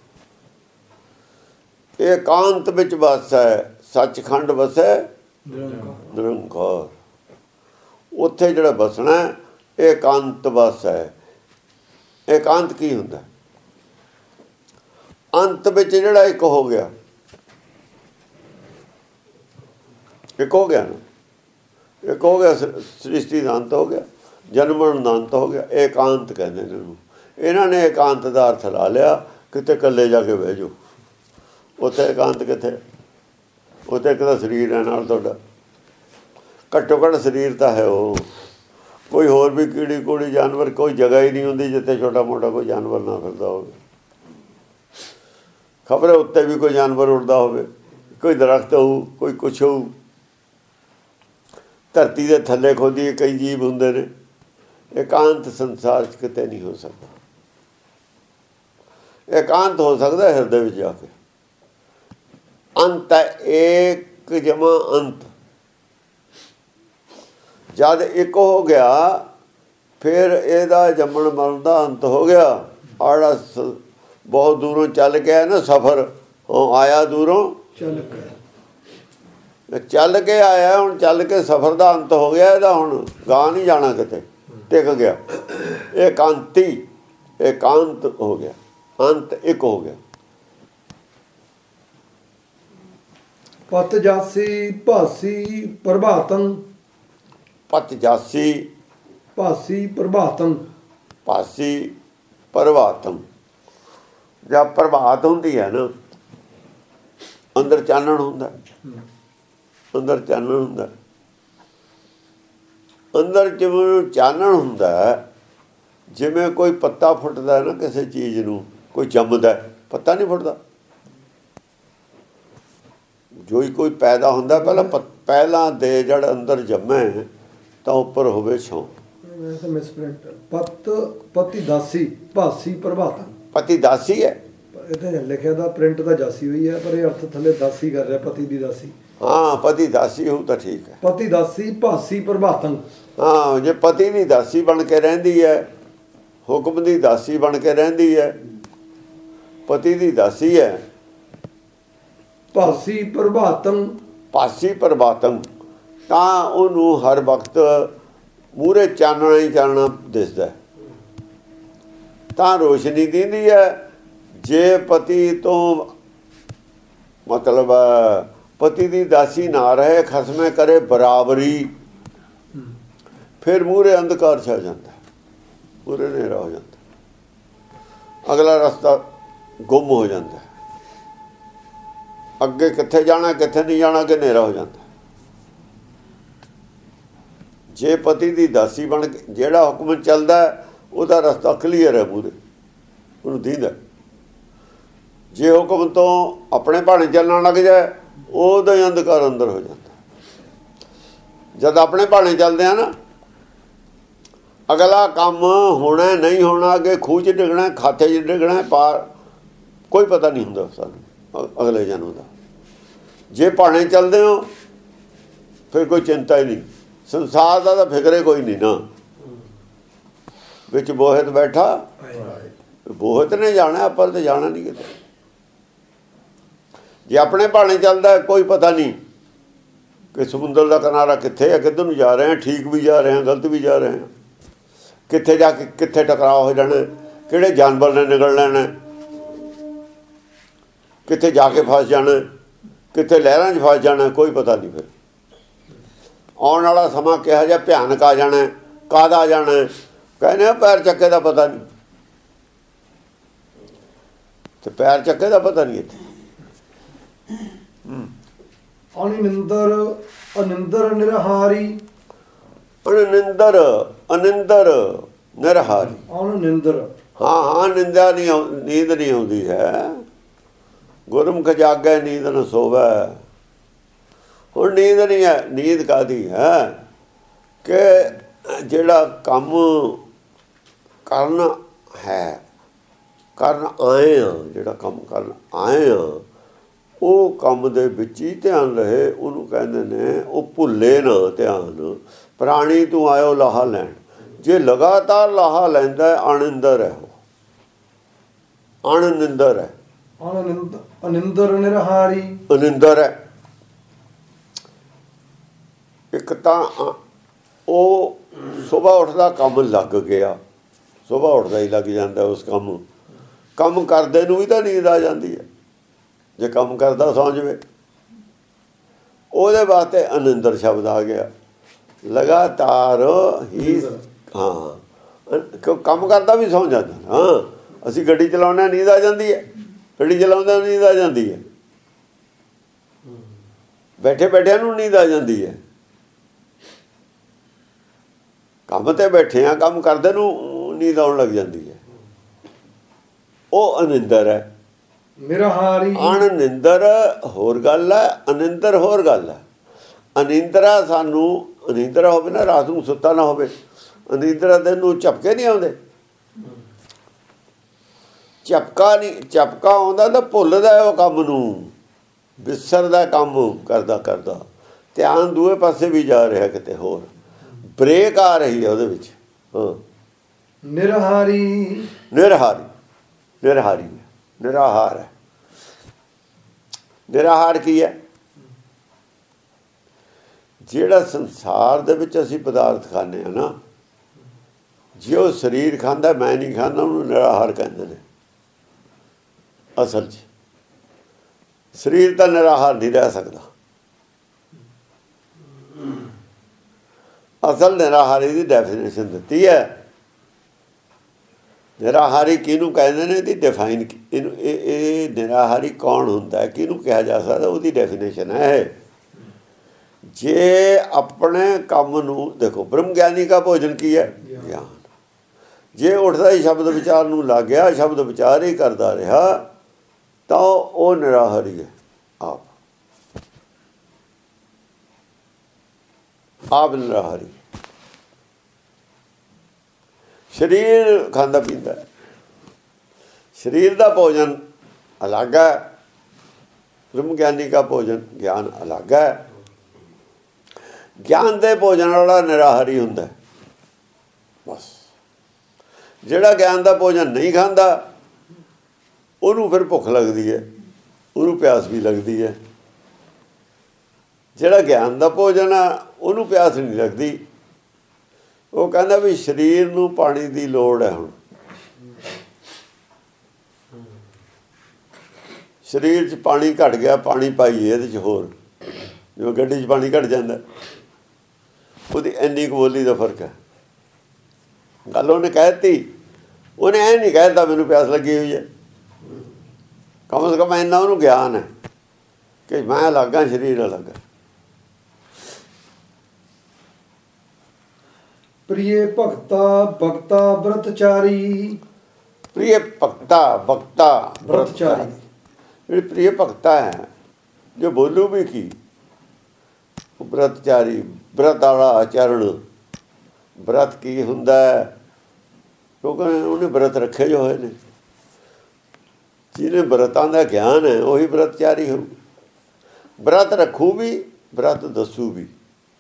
ਏਕਾਂਤ ਵਿੱਚ ਵਾਸਾ ਹੈ, ਸੱਚਖੰਡ ਵਸੈ ਨਿਰੰਕਾਰ। ਉੱਥੇ ਜਿਹੜਾ ਬਸਣਾ ਏਕਾਂਤ ਵਾਸਾ ਹੈ। ਏਕਾਂਤ ਕੀ ਹੁੰਦਾ? ਅੰਤ ਵਿੱਚ ਜਿਹੜਾ ਇੱਕ ਹੋ ਗਿਆ, ਇੱਕ ਹੋ ਗਿਆ ਨਾ, ਇੱਕ ਹੋ ਗਿਆ ਸ੍ਰਿਸ਼ਟੀ ਦਾ ਅੰਤ ਹੋ ਗਿਆ, ਜਨਮਣ ਦਾ ਅੰਤ ਹੋ ਗਿਆ। ਏਕਾਂਤ ਕਹਿੰਦੇ ਨੇ ਇਹਨੂੰ। ਇਹਨਾਂ ਨੇ ਏਕਾਂਤ ਦਾ ਅਰਥ ਲਾ ਲਿਆ ਕਿਤੇ ਇਕੱਲੇ ਜਾ ਕੇ ਬਹਿ ਜਾਓ। ਉੱਥੇ ਏਕਾਂਤ ਕਿੱਥੇ? ਉੱਥੇ ਇੱਕ ਤਾਂ ਸਰੀਰ ਹੈ ਨਾਲ ਤੁਹਾਡਾ, ਘੱਟੋ ਘੱਟ ਸਰੀਰ ਤਾਂ ਹੈ। ਉਹ ਕੋਈ ਹੋਰ ਵੀ ਕੀੜੀ ਕੂੜੀ ਜਾਨਵਰ ਕੋਈ ਜਗ੍ਹਾ ਹੀ ਨਹੀਂ ਹੁੰਦੀ ਜਿੱਥੇ ਛੋਟਾ ਮੋਟਾ ਕੋਈ ਜਾਨਵਰ ਨਾ ਫਿਰਦਾ ਹੋਵੇ। ਖਬਰ ਹੈ ਉੱਤੇ ਵੀ ਕੋਈ ਜਾਨਵਰ ਉੱਡਦਾ ਹੋਵੇ, ਕੋਈ ਦਰਖਤ ਹੋਊ, ਕੋਈ ਕੁਛ ਹੋਊ। ਧਰਤੀ ਦੇ ਥੱਲੇ ਖੋਦੀ ਕਈ ਜੀਵ ਹੁੰਦੇ ਨੇ। ਇਕਾਂਤ ਸੰਸਾਰ 'ਚ ਕਿਤੇ ਨਹੀਂ ਹੋ ਸਕਦਾ। ਇਕਾਂਤ ਹੋ ਸਕਦਾ ਹਿਰਦੇ ਵਿੱਚ ਜਾ ਕੇ। ਅੰਤ ਏਕ ਜਮਾ ਅੰਤ। ਜਦ ਇੱਕ ਹੋ ਗਿਆ ਫਿਰ ਇਹਦਾ ਜੰਮਣ ਮਰਨ ਦਾ ਅੰਤ ਹੋ ਗਿਆ। ਆੜਾ ਬਹੁਤ ਦੂਰੋਂ ਚੱਲ ਕੇ ਆਇਆ ਨਾ, ਸਫ਼ਰ ਉਹ ਆਇਆ ਦੂਰੋਂ ਚੱਲ ਕੇ ਚੱਲ ਕੇ ਆਇਆ, ਹੁਣ ਚੱਲ ਕੇ ਸਫ਼ਰ ਦਾ ਅੰਤ ਹੋ ਗਿਆ ਇਹਦਾ। ਹੁਣ ਗਾਂ ਨਹੀਂ ਜਾਣਾ ਕਿਤੇ, ਟਿਕ ਗਿਆ। ਏਕਾਂਤੀ ਏਕਾਂਤ ਹੋ ਗਿਆ, ਅੰਤ ਇੱਕ ਹੋ ਗਿਆ। ਪਤ ਜਾਸੀ ਭਾਸੀ ਪ੍ਰਭਾਤੰ। ਪਤ ਜਾਸੀ ਭਾਸੀ ਪ੍ਰਭਾਤੰ। ਭਾਸੀ ਪ੍ਰਭਾਤੰ। ਜਦ ਪ੍ਰਭਾਤ ਹੁੰਦੀ ਹੈ ਨਾ, ਅੰਦਰ ਚਾਨਣ ਹੁੰਦਾ, ਅੰਦਰ ਚਾਨਣ ਹੁੰਦਾ। ਅੰਦਰ ਜਿਵੇਂ ਚਾਨਣ ਹੁੰਦਾ, ਜਿਵੇਂ ਕੋਈ ਪੱਤਾ ਫੁੱਟਦਾ ਨਾ ਕਿਸੇ ਚੀਜ਼ ਨੂੰ, ਕੋਈ ਜੰਮਦਾ, ਪੱਤਾ ਨਹੀਂ ਫੁੱਟਦਾ। ਜੋ ਹੀ ਕੋਈ ਪੈਦਾ ਹੁੰਦਾ ਪਹਿਲਾਂ ਪਹਿਲਾਂ ਦੇ ਜੜ ਅੰਦਰ ਜੰਮੇ ਤਾਂ ਉੱਪਰ ਹੋਵੇ ਛਾਂ। ਪਤ ਪਤੀ ਦਾਸੀ ਭਾਸੀ ਪ੍ਰਭਾਤੰ। ਪਤੀ ਦਾਸੀ ਹੈ ਇੱਥੇ ਲਿਖਿਆ ਦਾ ਪ੍ਰਿੰਟ ਤਾਂ ਜਾਸੀ ਹੋਈ ਹੈ, ਪਰ ਇਹ ਅਰਥ ਥੱਲੇ ਦਾਸੀ ਕਰ ਰਿਹਾ, ਪਤੀ ਦੀ ਦਾਸੀ। ਹਾਂ, ਪਤੀ ਦਾਸੀ ਹੋਊ ਤਾਂ ਠੀਕ ਹੈ। ਪਤੀ ਦਾਸੀ ਭਾਸੀ ਪ੍ਰਭਾਤੰ। ਹਾਂ, ਜੇ ਪਤੀ ਦੀ ਦਾਸੀ ਬਣ ਕੇ ਰਹਿੰਦੀ ਹੈ, ਹੁਕਮ ਦੀ ਦਾਸੀ ਬਣ ਕੇ ਰਹਿੰਦੀ ਹੈ, ਪਤੀ ਦੀ ਦਾਸੀ ਹੈ। ਭਾਸੀ ਪ੍ਰਭਾਤੰ। ਭਾਸੀ ਪ੍ਰਭਾਤੰ, ਤਾਂ ਉਹਨੂੰ ਹਰ ਵਕਤ ਮੂਹਰੇ ਚਾਨਣਾ ਹੀ ਚਾਨਣਾ ਦਿਸਦਾ, ਤਾਂ ਰੋਸ਼ਨੀ ਦਿੰਦੀ ਹੈ। ਜੇ ਪਤੀ ਤੋਂ ਮਤਲਬ ਪਤੀ ਦੀ ਦਾਸੀ ਨਾ ਰਹੇ, ਖਸਮੇ ਕਰੇ ਬਰਾਬਰੀ, ਫਿਰ ਮੂਹਰੇ ਅੰਧਕਾਰ ਛਾ ਜਾਂਦਾ, ਮੂਹਰੇ ਹਨੇਰਾ ਹੋ ਜਾਂਦਾ, ਅਗਲਾ ਰਸਤਾ ਗੁੰਮ ਹੋ ਜਾਂਦਾ। ਅੱਗੇ ਕਿੱਥੇ ਜਾਣਾ ਕਿੱਥੇ ਨਹੀਂ ਜਾਣਾ ਕਿ ਹਨੇਰਾ ਹੋ ਜਾਂਦਾ। ਜੇ ਪਤੀ ਦੀ ਦਾਸੀ ਬਣ ਕੇ ਜਿਹੜਾ ਹੁਕਮ ਚੱਲਦਾ ਉਹਦਾ ਰਸਤਾ ਕਲੀਅਰ ਹੈ, ਮੂਹਰੇ ਉਹਨੂੰ ਦੀਂਦਾ। ਜੇ ਹੁਕਮ ਤੋਂ ਆਪਣੇ ਭਾਣੇ ਚੱਲਣ ਲੱਗ ਜਾਏ, ਉਹਦਾ ਹੀ ਅੰਧਕਾਰ ਅੰਦਰ ਹੋ ਜਾਂਦਾ। ਜਦ ਆਪਣੇ ਭਾਣੇ ਚੱਲਦੇ ਆ ਨਾ, ਅਗਲਾ ਕੰਮ ਹੋਣਾ ਨਹੀਂ ਹੋਣਾ, ਅੱਗੇ ਖੂਹ 'ਚ ਡਿੱਗਣਾ, ਖਾਤੇ 'ਚ ਡਿੱਗਣਾ, ਪਾਰ ਕੋਈ ਪਤਾ ਨਹੀਂ ਹੁੰਦਾ ਸਾਨੂੰ ਅਗਲੇ ਜਨਮ ਦਾ। ਜੇ ਭਾਣੇ ਚੱਲਦੇ ਹੋ ਫਿਰ ਕੋਈ ਚਿੰਤਾ ਹੀ ਨਹੀਂ, ਸੰਸਾਰ ਦਾ ਤਾਂ ਫਿਕਰੇ ਕੋਈ ਨਹੀਂ ਨਾ। ਵਿੱਚ ਬੋਹਿਤ ਬੈਠਾ, ਬੋਹਿਤ ਨੇ ਜਾਣਾ, ਆਪਾਂ ਤਾਂ ਜਾਣਾ ਨਹੀਂ ਕਿਤੇ। ਜੇ ਆਪਣੇ ਭਾਣੇ ਚੱਲਦਾ ਕੋਈ ਪਤਾ ਨਹੀਂ ਕਿ ਸਮੁੰਦਰ ਦਾ ਕਿਨਾਰਾ ਕਿੱਥੇ ਹੈ, ਕਿੱਧਰ ਨੂੰ ਜਾ ਰਹੇ ਹਾਂ, ਠੀਕ ਵੀ ਜਾ ਰਹੇ ਹਾਂ, ਗਲਤ ਵੀ ਜਾ ਰਹੇ ਹਾਂ, ਕਿੱਥੇ ਜਾ ਕੇ ਕਿੱਥੇ ਟਕਰਾਅ ਹੋ ਜਾਣਾ, ਕਿਹੜੇ ਜਾਨਵਰ ਨੇ ਨਿਗਲ ਲੈਣਾ, ਕਿੱਥੇ ਜਾ ਕੇ ਫਸ ਜਾਣਾ, ਕਿੱਥੇ ਲਹਿਰਾਂ 'ਚ ਫਸ ਜਾਣਾ, ਕੋਈ ਪਤਾ ਨਹੀਂ। ਫਿਰ ਆਉਣ ਵਾਲਾ ਸਮਾਂ ਕਿਹੋ ਜਿਹਾ ਭਿਆਨਕ ਆ ਜਾਣਾ, ਕਦ ਆ ਜਾਣਾ, ਕਹਿੰਦੇ ਪੈਰ ਚੱਕੇ ਦਾ ਪਤਾ ਨਹੀਂ। ਤੇ ਪੈਰ ਚੱਕੇ ਦਾ ਪਤਾ ਨਹੀਂ ਇੱਥੇ। ਅਨਿੰਦਰ ਅਨਿੰਦਰ ਨਿਰਹਾਰੀ। ਅਨਿੰਦਰ ਅਨਿੰਦਰ ਨਿਰਹਾਰੀ। ਅਨਿੰਦਰ, ਹਾਂ ਹਾਂ, ਨਿੰਦਾ ਨਹੀਂ, ਨੀਂਦ ਨਹੀਂ ਆਉਂਦੀ ਹੈ। ਗੁਰਮੁਖ ਜਾਗੈ ਨੀਂਦ ਨ ਸੋਵੈ। ਹੁਣ ਨੀਂਦ ਨਹੀਂ ਹੈ, ਨੀਂਦ ਕਾਹਦੀ ਹੈ ਕਿ ਜਿਹੜਾ ਕੰਮ ਕਰਨਾ ਹੈ, ਕਰਨ ਆਏ ਹਾਂ, ਜਿਹੜਾ ਕੰਮ ਕਰਨ ਆਏ ਹਾਂ ਉਹ ਕੰਮ ਦੇ ਵਿੱਚ ਹੀ ਧਿਆਨ ਰਹੇ, ਉਹਨੂੰ ਕਹਿੰਦੇ ਨੇ। ਉਹ ਭੁੱਲੇ ਨਾ ਧਿਆਨ। ਪ੍ਰਾਣੀ ਤੂੰ ਆਇਓ ਲਾਹਾ ਲੈਣ, ਜੇ ਲਗਾਤਾਰ ਲਾਹਾ ਲੈਂਦਾ ਅਨਿੰਦਰ ਹੈ, ਉਹ ਅਨਿੰਦਰ ਹੈ। ਅਨਿੰਦਰ ਨਿਰਹਾਰੀ, ਅਨਿੰਦਰ ਹੈ। ਇੱਕ ਤਾਂ ਉਹ ਸੁਬਾਹ ਉੱਠਦਾ ਕੰਮ ਲੱਗ ਗਿਆ, ਸੁਬਾਹ ਉੱਠਦਾ ਹੀ ਲੱਗ ਜਾਂਦਾ ਉਸ ਕੰਮ। ਕੰਮ ਕਰਦੇ ਨੂੰ ਵੀ ਤਾਂ ਨੀਂਦ ਆ ਜਾਂਦੀ ਹੈ। ਜੇ ਕੰਮ ਕਰਦਾ ਸੌਂ ਜਾਵੇ, ਉਹਦੇ ਵਾਸਤੇ ਅਨਿੰਦਰ ਸ਼ਬਦ ਆ ਗਿਆ। ਲਗਾਤਾਰ ਹੀ ਹਾਂ ਕਿਉਂ ਕੰਮ ਕਰਦਾ ਵੀ ਸੌਂ ਜਾਂਦਾ। ਹਾਂ ਅਸੀਂ ਗੱਡੀ ਚਲਾਉਂਦੇ ਨੀਂਦ ਆ ਜਾਂਦੀ ਹੈ, ਗੱਡੀ ਚਲਾਉਂਦੇ ਨੀਂਦ ਆ ਜਾਂਦੀ ਹੈ, ਬੈਠੇ ਬੈਠਿਆਂ ਨੂੰ ਨੀਂਦ ਆ ਜਾਂਦੀ ਹੈ। ਕੰਮ ਤੇ ਬੈਠੇ ਆ, ਕੰਮ ਕਰਦੇ ਨੂੰ ਨੀਂਦ ਆਉਣ ਲੱਗ ਜਾਂਦੀ ਹੈ। ਉਹ ਅਨਿੰਦਰ ਹੈ। ਨਿਰਾਹਾਰੀ ਅਨਿੰਦਰ ਹੋਰ ਗੱਲ ਹੈ, ਅਨਿੰਦਰ ਹੋਰ ਗੱਲ ਹੈ। ਅਨਿੰਦਰਾ ਸਾਨੂੰ ਅਨਿੰਦਰਾ ਹੋਵੇ ਨਾ, ਰਾਤ ਨੂੰ ਸੁੱਤਾ ਨਾ ਹੋਵੇ, ਅਨਿੰਦਰਾ ਦਿਨ ਨੂੰ ਝਪਕੇ ਨਹੀਂ ਆਉਂਦੇ। ਝਪਕਾ ਨਹੀਂ, ਝਪਕਾ ਆਉਂਦਾ ਤਾਂ ਭੁੱਲਦਾ ਉਹ ਕੰਮ ਨੂੰ, ਵਿਸਰਦਾ ਕੰਮ ਕਰਦਾ ਕਰਦਾ, ਧਿਆਨ ਦੂਏ ਪਾਸੇ ਵੀ ਜਾ ਰਿਹਾ, ਕਿਤੇ ਹੋਰ ਬ੍ਰੇਕ ਆ ਰਹੀ ਹੈ ਉਹਦੇ ਵਿੱਚ। ਹਾਂ ਨਿਰਾਹਾਰੀ ਨਿਰਹਾਰੀ ਨਿਰਹਾਰੀ ਨਿਰਾਹਾਰ ਹੈ। ਨਿਰਾਹਾਰ ਕੀ ਹੈ? ਜਿਹੜਾ ਸੰਸਾਰ ਦੇ ਵਿੱਚ ਅਸੀਂ ਪਦਾਰਥ ਖਾਂਦੇ ਹਾਂ ਨਾ, ਜੇ ਉਹ ਸਰੀਰ ਖਾਂਦਾ, ਮੈਂ ਨਹੀਂ ਖਾਂਦਾ, ਉਹਨੂੰ ਨਿਰਾਹਾਰ ਕਹਿੰਦੇ ਨੇ। ਅਸਲ 'ਚ ਸਰੀਰ ਤਾਂ ਨਿਰਾਹਾਰ ਨਹੀਂ ਰਹਿ ਸਕਦਾ। ਅਸਲ ਨਿਰਾਹਾਰੀ ਦੀ ਡੈਫੀਨੇਸ਼ਨ ਦਿੱਤੀ ਹੈ। ਨਿਰਾਹਾਰੀ ਕਿਹਨੂੰ ਕਹਿੰਦੇ ਨੇ, ਇਹਦੀ ਡਿਫਾਈਨ ਇਹਨੂੰ ਇਹ ਇਹ ਨਿਰਾਹਾਰੀ ਕੌਣ ਹੁੰਦਾ ਹੈ, ਕਿਹਨੂੰ ਕਿਹਾ ਜਾ ਸਕਦਾ, ਉਹਦੀ ਡੈਫੀਨੇਸ਼ਨ ਹੈ। ਜੇ ਆਪਣੇ ਕੰਮ ਨੂੰ ਦੇਖੋ, ਬ੍ਰਹਮ ਗਿਆਨੀ ਦਾ ਭੋਜਨ ਕੀ ਹੈ? ਗਿਆਨ। ਜੇ ਉੱਠਦਾ ਹੀ ਸ਼ਬਦ ਵਿਚਾਰ ਨੂੰ ਲੱਗ ਗਿਆ, ਸ਼ਬਦ ਵਿਚਾਰ ਹੀ ਕਰਦਾ ਰਿਹਾ, ਤਾਂ ਉਹ ਨਿਰਾਹਾਰੀ ਹੈ। ਆਪ ਆਪ ਨਿਰਾਹਾਰੀ। ਸਰੀਰ ਖਾਂਦਾ ਪੀਂਦਾ, ਸਰੀਰ ਦਾ ਭੋਜਨ ਅਲੱਗ ਹੈ, ਬ੍ਰਹਮ ਗਿਆਨੀ ਦਾ ਭੋਜਨ ਗਿਆਨ ਅਲੱਗ ਹੈ। ਗਿਆਨ ਦੇ ਭੋਜਨ ਵਾਲਾ ਨਿਰਾਹਾਰੀ ਹੁੰਦਾ ਬਸ। ਜਿਹੜਾ ਗਿਆਨ ਦਾ ਭੋਜਨ ਨਹੀਂ ਖਾਂਦਾ, ਉਹਨੂੰ ਫਿਰ ਭੁੱਖ ਲੱਗਦੀ ਹੈ, ਉਹਨੂੰ ਪਿਆਸ ਵੀ ਲੱਗਦੀ ਹੈ। ਜਿਹੜਾ ਗਿਆਨ ਦਾ ਭੋਜਨ ਆ, ਉਹਨੂੰ ਪਿਆਸ ਨਹੀਂ ਲੱਗਦੀ। ਉਹ ਕਹਿੰਦਾ ਵੀ ਸਰੀਰ ਨੂੰ ਪਾਣੀ ਦੀ ਲੋੜ ਹੈ। ਹੁਣ ਸਰੀਰ 'ਚ ਪਾਣੀ ਘਟ ਗਿਆ, ਪਾਣੀ ਪਾਈਏ ਇਹਦੇ 'ਚ ਹੋਰ। ਜਿਵੇਂ ਗੱਡੀ 'ਚ ਪਾਣੀ ਘਟ ਜਾਂਦਾ, ਉਹਦੀ ਇੰਨੀ ਕੁ ਬੋਲੀ ਦਾ ਫਰਕ ਹੈ। ਗੱਲ ਉਹਨੇ ਕਹਿ ਦਿੱਤੀ, ਉਹਨੇ ਐਂ ਨਹੀਂ ਕਹਿ ਦਿੱਤਾ ਮੈਨੂੰ ਪਿਆਸ ਲੱਗੀ ਹੋਈ ਹੈ। ਕਮ ਸੇ ਕਮ ਇੰਨਾ ਉਹਨੂੰ ਗਿਆਨ ਹੈ ਕਿ ਮੈਂ ਅਲੱਗ ਹਾਂ, ਸਰੀਰ ਅਲੱਗ ਹੈ। ਪ੍ਰਿਯ ਭਗਤਾ ਭਗਤਾ ਬ੍ਰਤਚਾਰੀ। ਪ੍ਰਿਯ ਭਗਤਾ ਭਗਤਾ ਬ੍ਰਤਚਾਰੀ। ਜਿਹੜੀ ਪ੍ਰਿਯ ਭਗਤਾ ਹੈ, ਜੋ ਬੋਲੂ ਵੀ ਕੀ, ਉਹ ਬ੍ਰਤਚਾਰੀ, ਬ੍ਰਤ ਵਾਲਾ ਆਚਰਣ। ਬ੍ਰਤ ਕੀ ਹੁੰਦਾ ਹੈ? ਕਿਉਂਕਿ ਉਹਨੇ ਬ੍ਰਤ ਰੱਖੇ ਜੋ ਹੋਏ ਨੇ। ਜਿਹਨੇ ਬ੍ਰਤਾਂ ਦਾ ਗਿਆਨ ਹੈ, ਉਹੀ ਬ੍ਰਤਚਾਰੀ ਹੋਊ। ਬ੍ਰਤ ਰੱਖੂ ਵੀ, ਬ੍ਰਤ ਦੱਸੂ ਵੀ।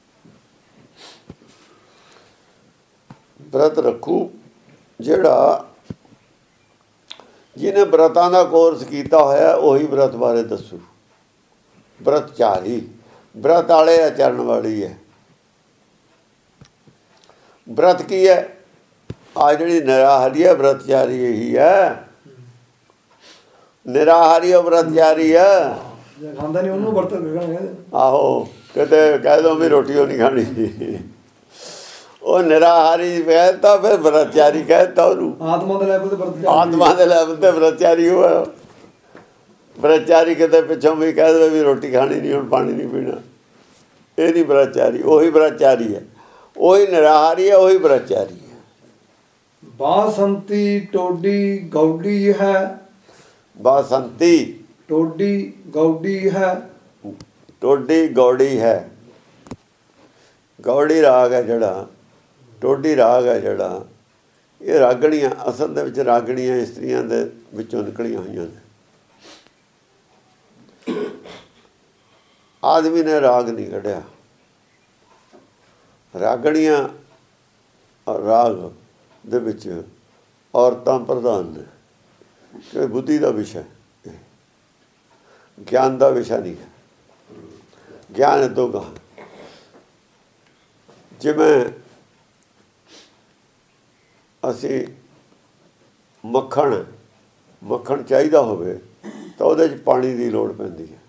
ਬ੍ਰਤ ਰੱਖੂ ਜਿਹੜਾ ਜਿਹਨੇ ਬ੍ਰਤਾਂ ਦਾ ਕੋਰਸ ਕੀਤਾ ਹੋਇਆ, ਉਹੀ ਬ੍ਰਤ ਬਾਰੇ ਦੱਸੂ। ਬ੍ਰਤਚਾਰੀ ਬ੍ਰਤ ਵਾਲੇ ਆਚਰਨ ਵਾਲੀ ਹੈ। ਬ੍ਰਤ ਕੀ ਹੈ? ਆ ਜਿਹੜੀ ਨਿਰਾਹਾਰੀ ਹੈ, ਬ੍ਰਤਚਾਰੀ ਇਹੀ ਹੈ। ਨਿਰਾਹਾਰੀ ਉਹ ਬ੍ਰਤਚਾਰੀ ਹੈ। ਖਾਂਦਾ ਨਹੀਂ ਉਹਨੂੰ ਵਰਤ ਕਹਿੰਦੇ। ਆਹੋ, ਕਿਤੇ ਕਹਿ ਦੋ ਵੀ ਰੋਟੀ ਉਹ ਨਹੀਂ ਖਾਣੀ, ਉਹ ਨਿਰਾਹਾਰੀ ਕਹਿਤਾ, ਫਿਰ ਬ੍ਰਤਚਾਰੀ ਕਹਿਤਾ ਉਹਨੂੰ। ਆਤਮਾ ਦੇ ਲੈਵਲ ਤੇ ਬ੍ਰਤਚਾਰੀ, ਆਤਮਾ ਦੇ ਲੈਵਲ ਤੇ ਬ੍ਰਤਚਾਰੀ ਹੋਇਆ। ਬ੍ਰਤਚਾਰੀ ਕਿਤੇ ਪਿੱਛੋਂ ਵੀ ਕਹਿ ਦੇਵੇ ਵੀ ਰੋਟੀ ਖਾਣੀ ਨਹੀਂ, ਹੁਣ ਪਾਣੀ ਨਹੀਂ ਪੀਣਾ, ਇਹ ਨਹੀਂ ਬ੍ਰਤਚਾਰੀ। ਉਹੀ ਬ੍ਰਤਚਾਰੀ ਹੈ, ਉਹੀ ਨਿਰਾਹਾਰੀ ਹੈ, ਉਹੀ ਬ੍ਰਤਚਾਰੀ ਹੈ। ਬਾਸੰਤੀ ਟੋਡੀ ਗੌਡੀ ਹੈ। ਬਾਸੰਤੀ ਟੋਡੀ ਗੌਡੀ ਹੈ। ਟੋਡੀ ਗੌੜੀ ਹੈ। ਗੌੜੀ ਰਾਗ ਹੈ ਜਿਹੜਾ, ਟੋਡੀ ਰਾਗ ਹੈ ਜਿਹੜਾ, ਇਹ ਰਾਗਣੀਆਂ ਅਸਲ ਦੇ ਵਿੱਚ ਰਾਗਣੀਆਂ ਇਸਤਰੀਆਂ ਦੇ ਵਿੱਚੋਂ ਨਿਕਲੀਆਂ ਹੋਈਆਂ ਨੇ। ਆਦਮੀ ਨੇ ਰਾਗ ਨਹੀਂ ਕੱਢਿਆ। ਰਾਗਣੀਆਂ ਰਾਗ ਦੇ ਵਿੱਚ ਔਰਤਾਂ ਪ੍ਰਧਾਨ ਨੇ, ਕਿ ਬੁੱਧੀ ਦਾ ਵਿਸ਼ਾ, ਗਿਆਨ ਦਾ ਵਿਸ਼ਾ ਨਹੀਂ ਹੈ। ਗਿਆਨ ਹੈ ਤੋਂ ਗਾਹਾਂ। ਜਿਵੇਂ ਅਸੀਂ ਮੱਖਣ ਮੱਖਣ ਚਾਹੀਦਾ ਹੋਵੇ ਤਾਂ ਉਹਦੇ 'ਚ ਪਾਣੀ ਦੀ ਲੋੜ ਪੈਂਦੀ ਹੈ।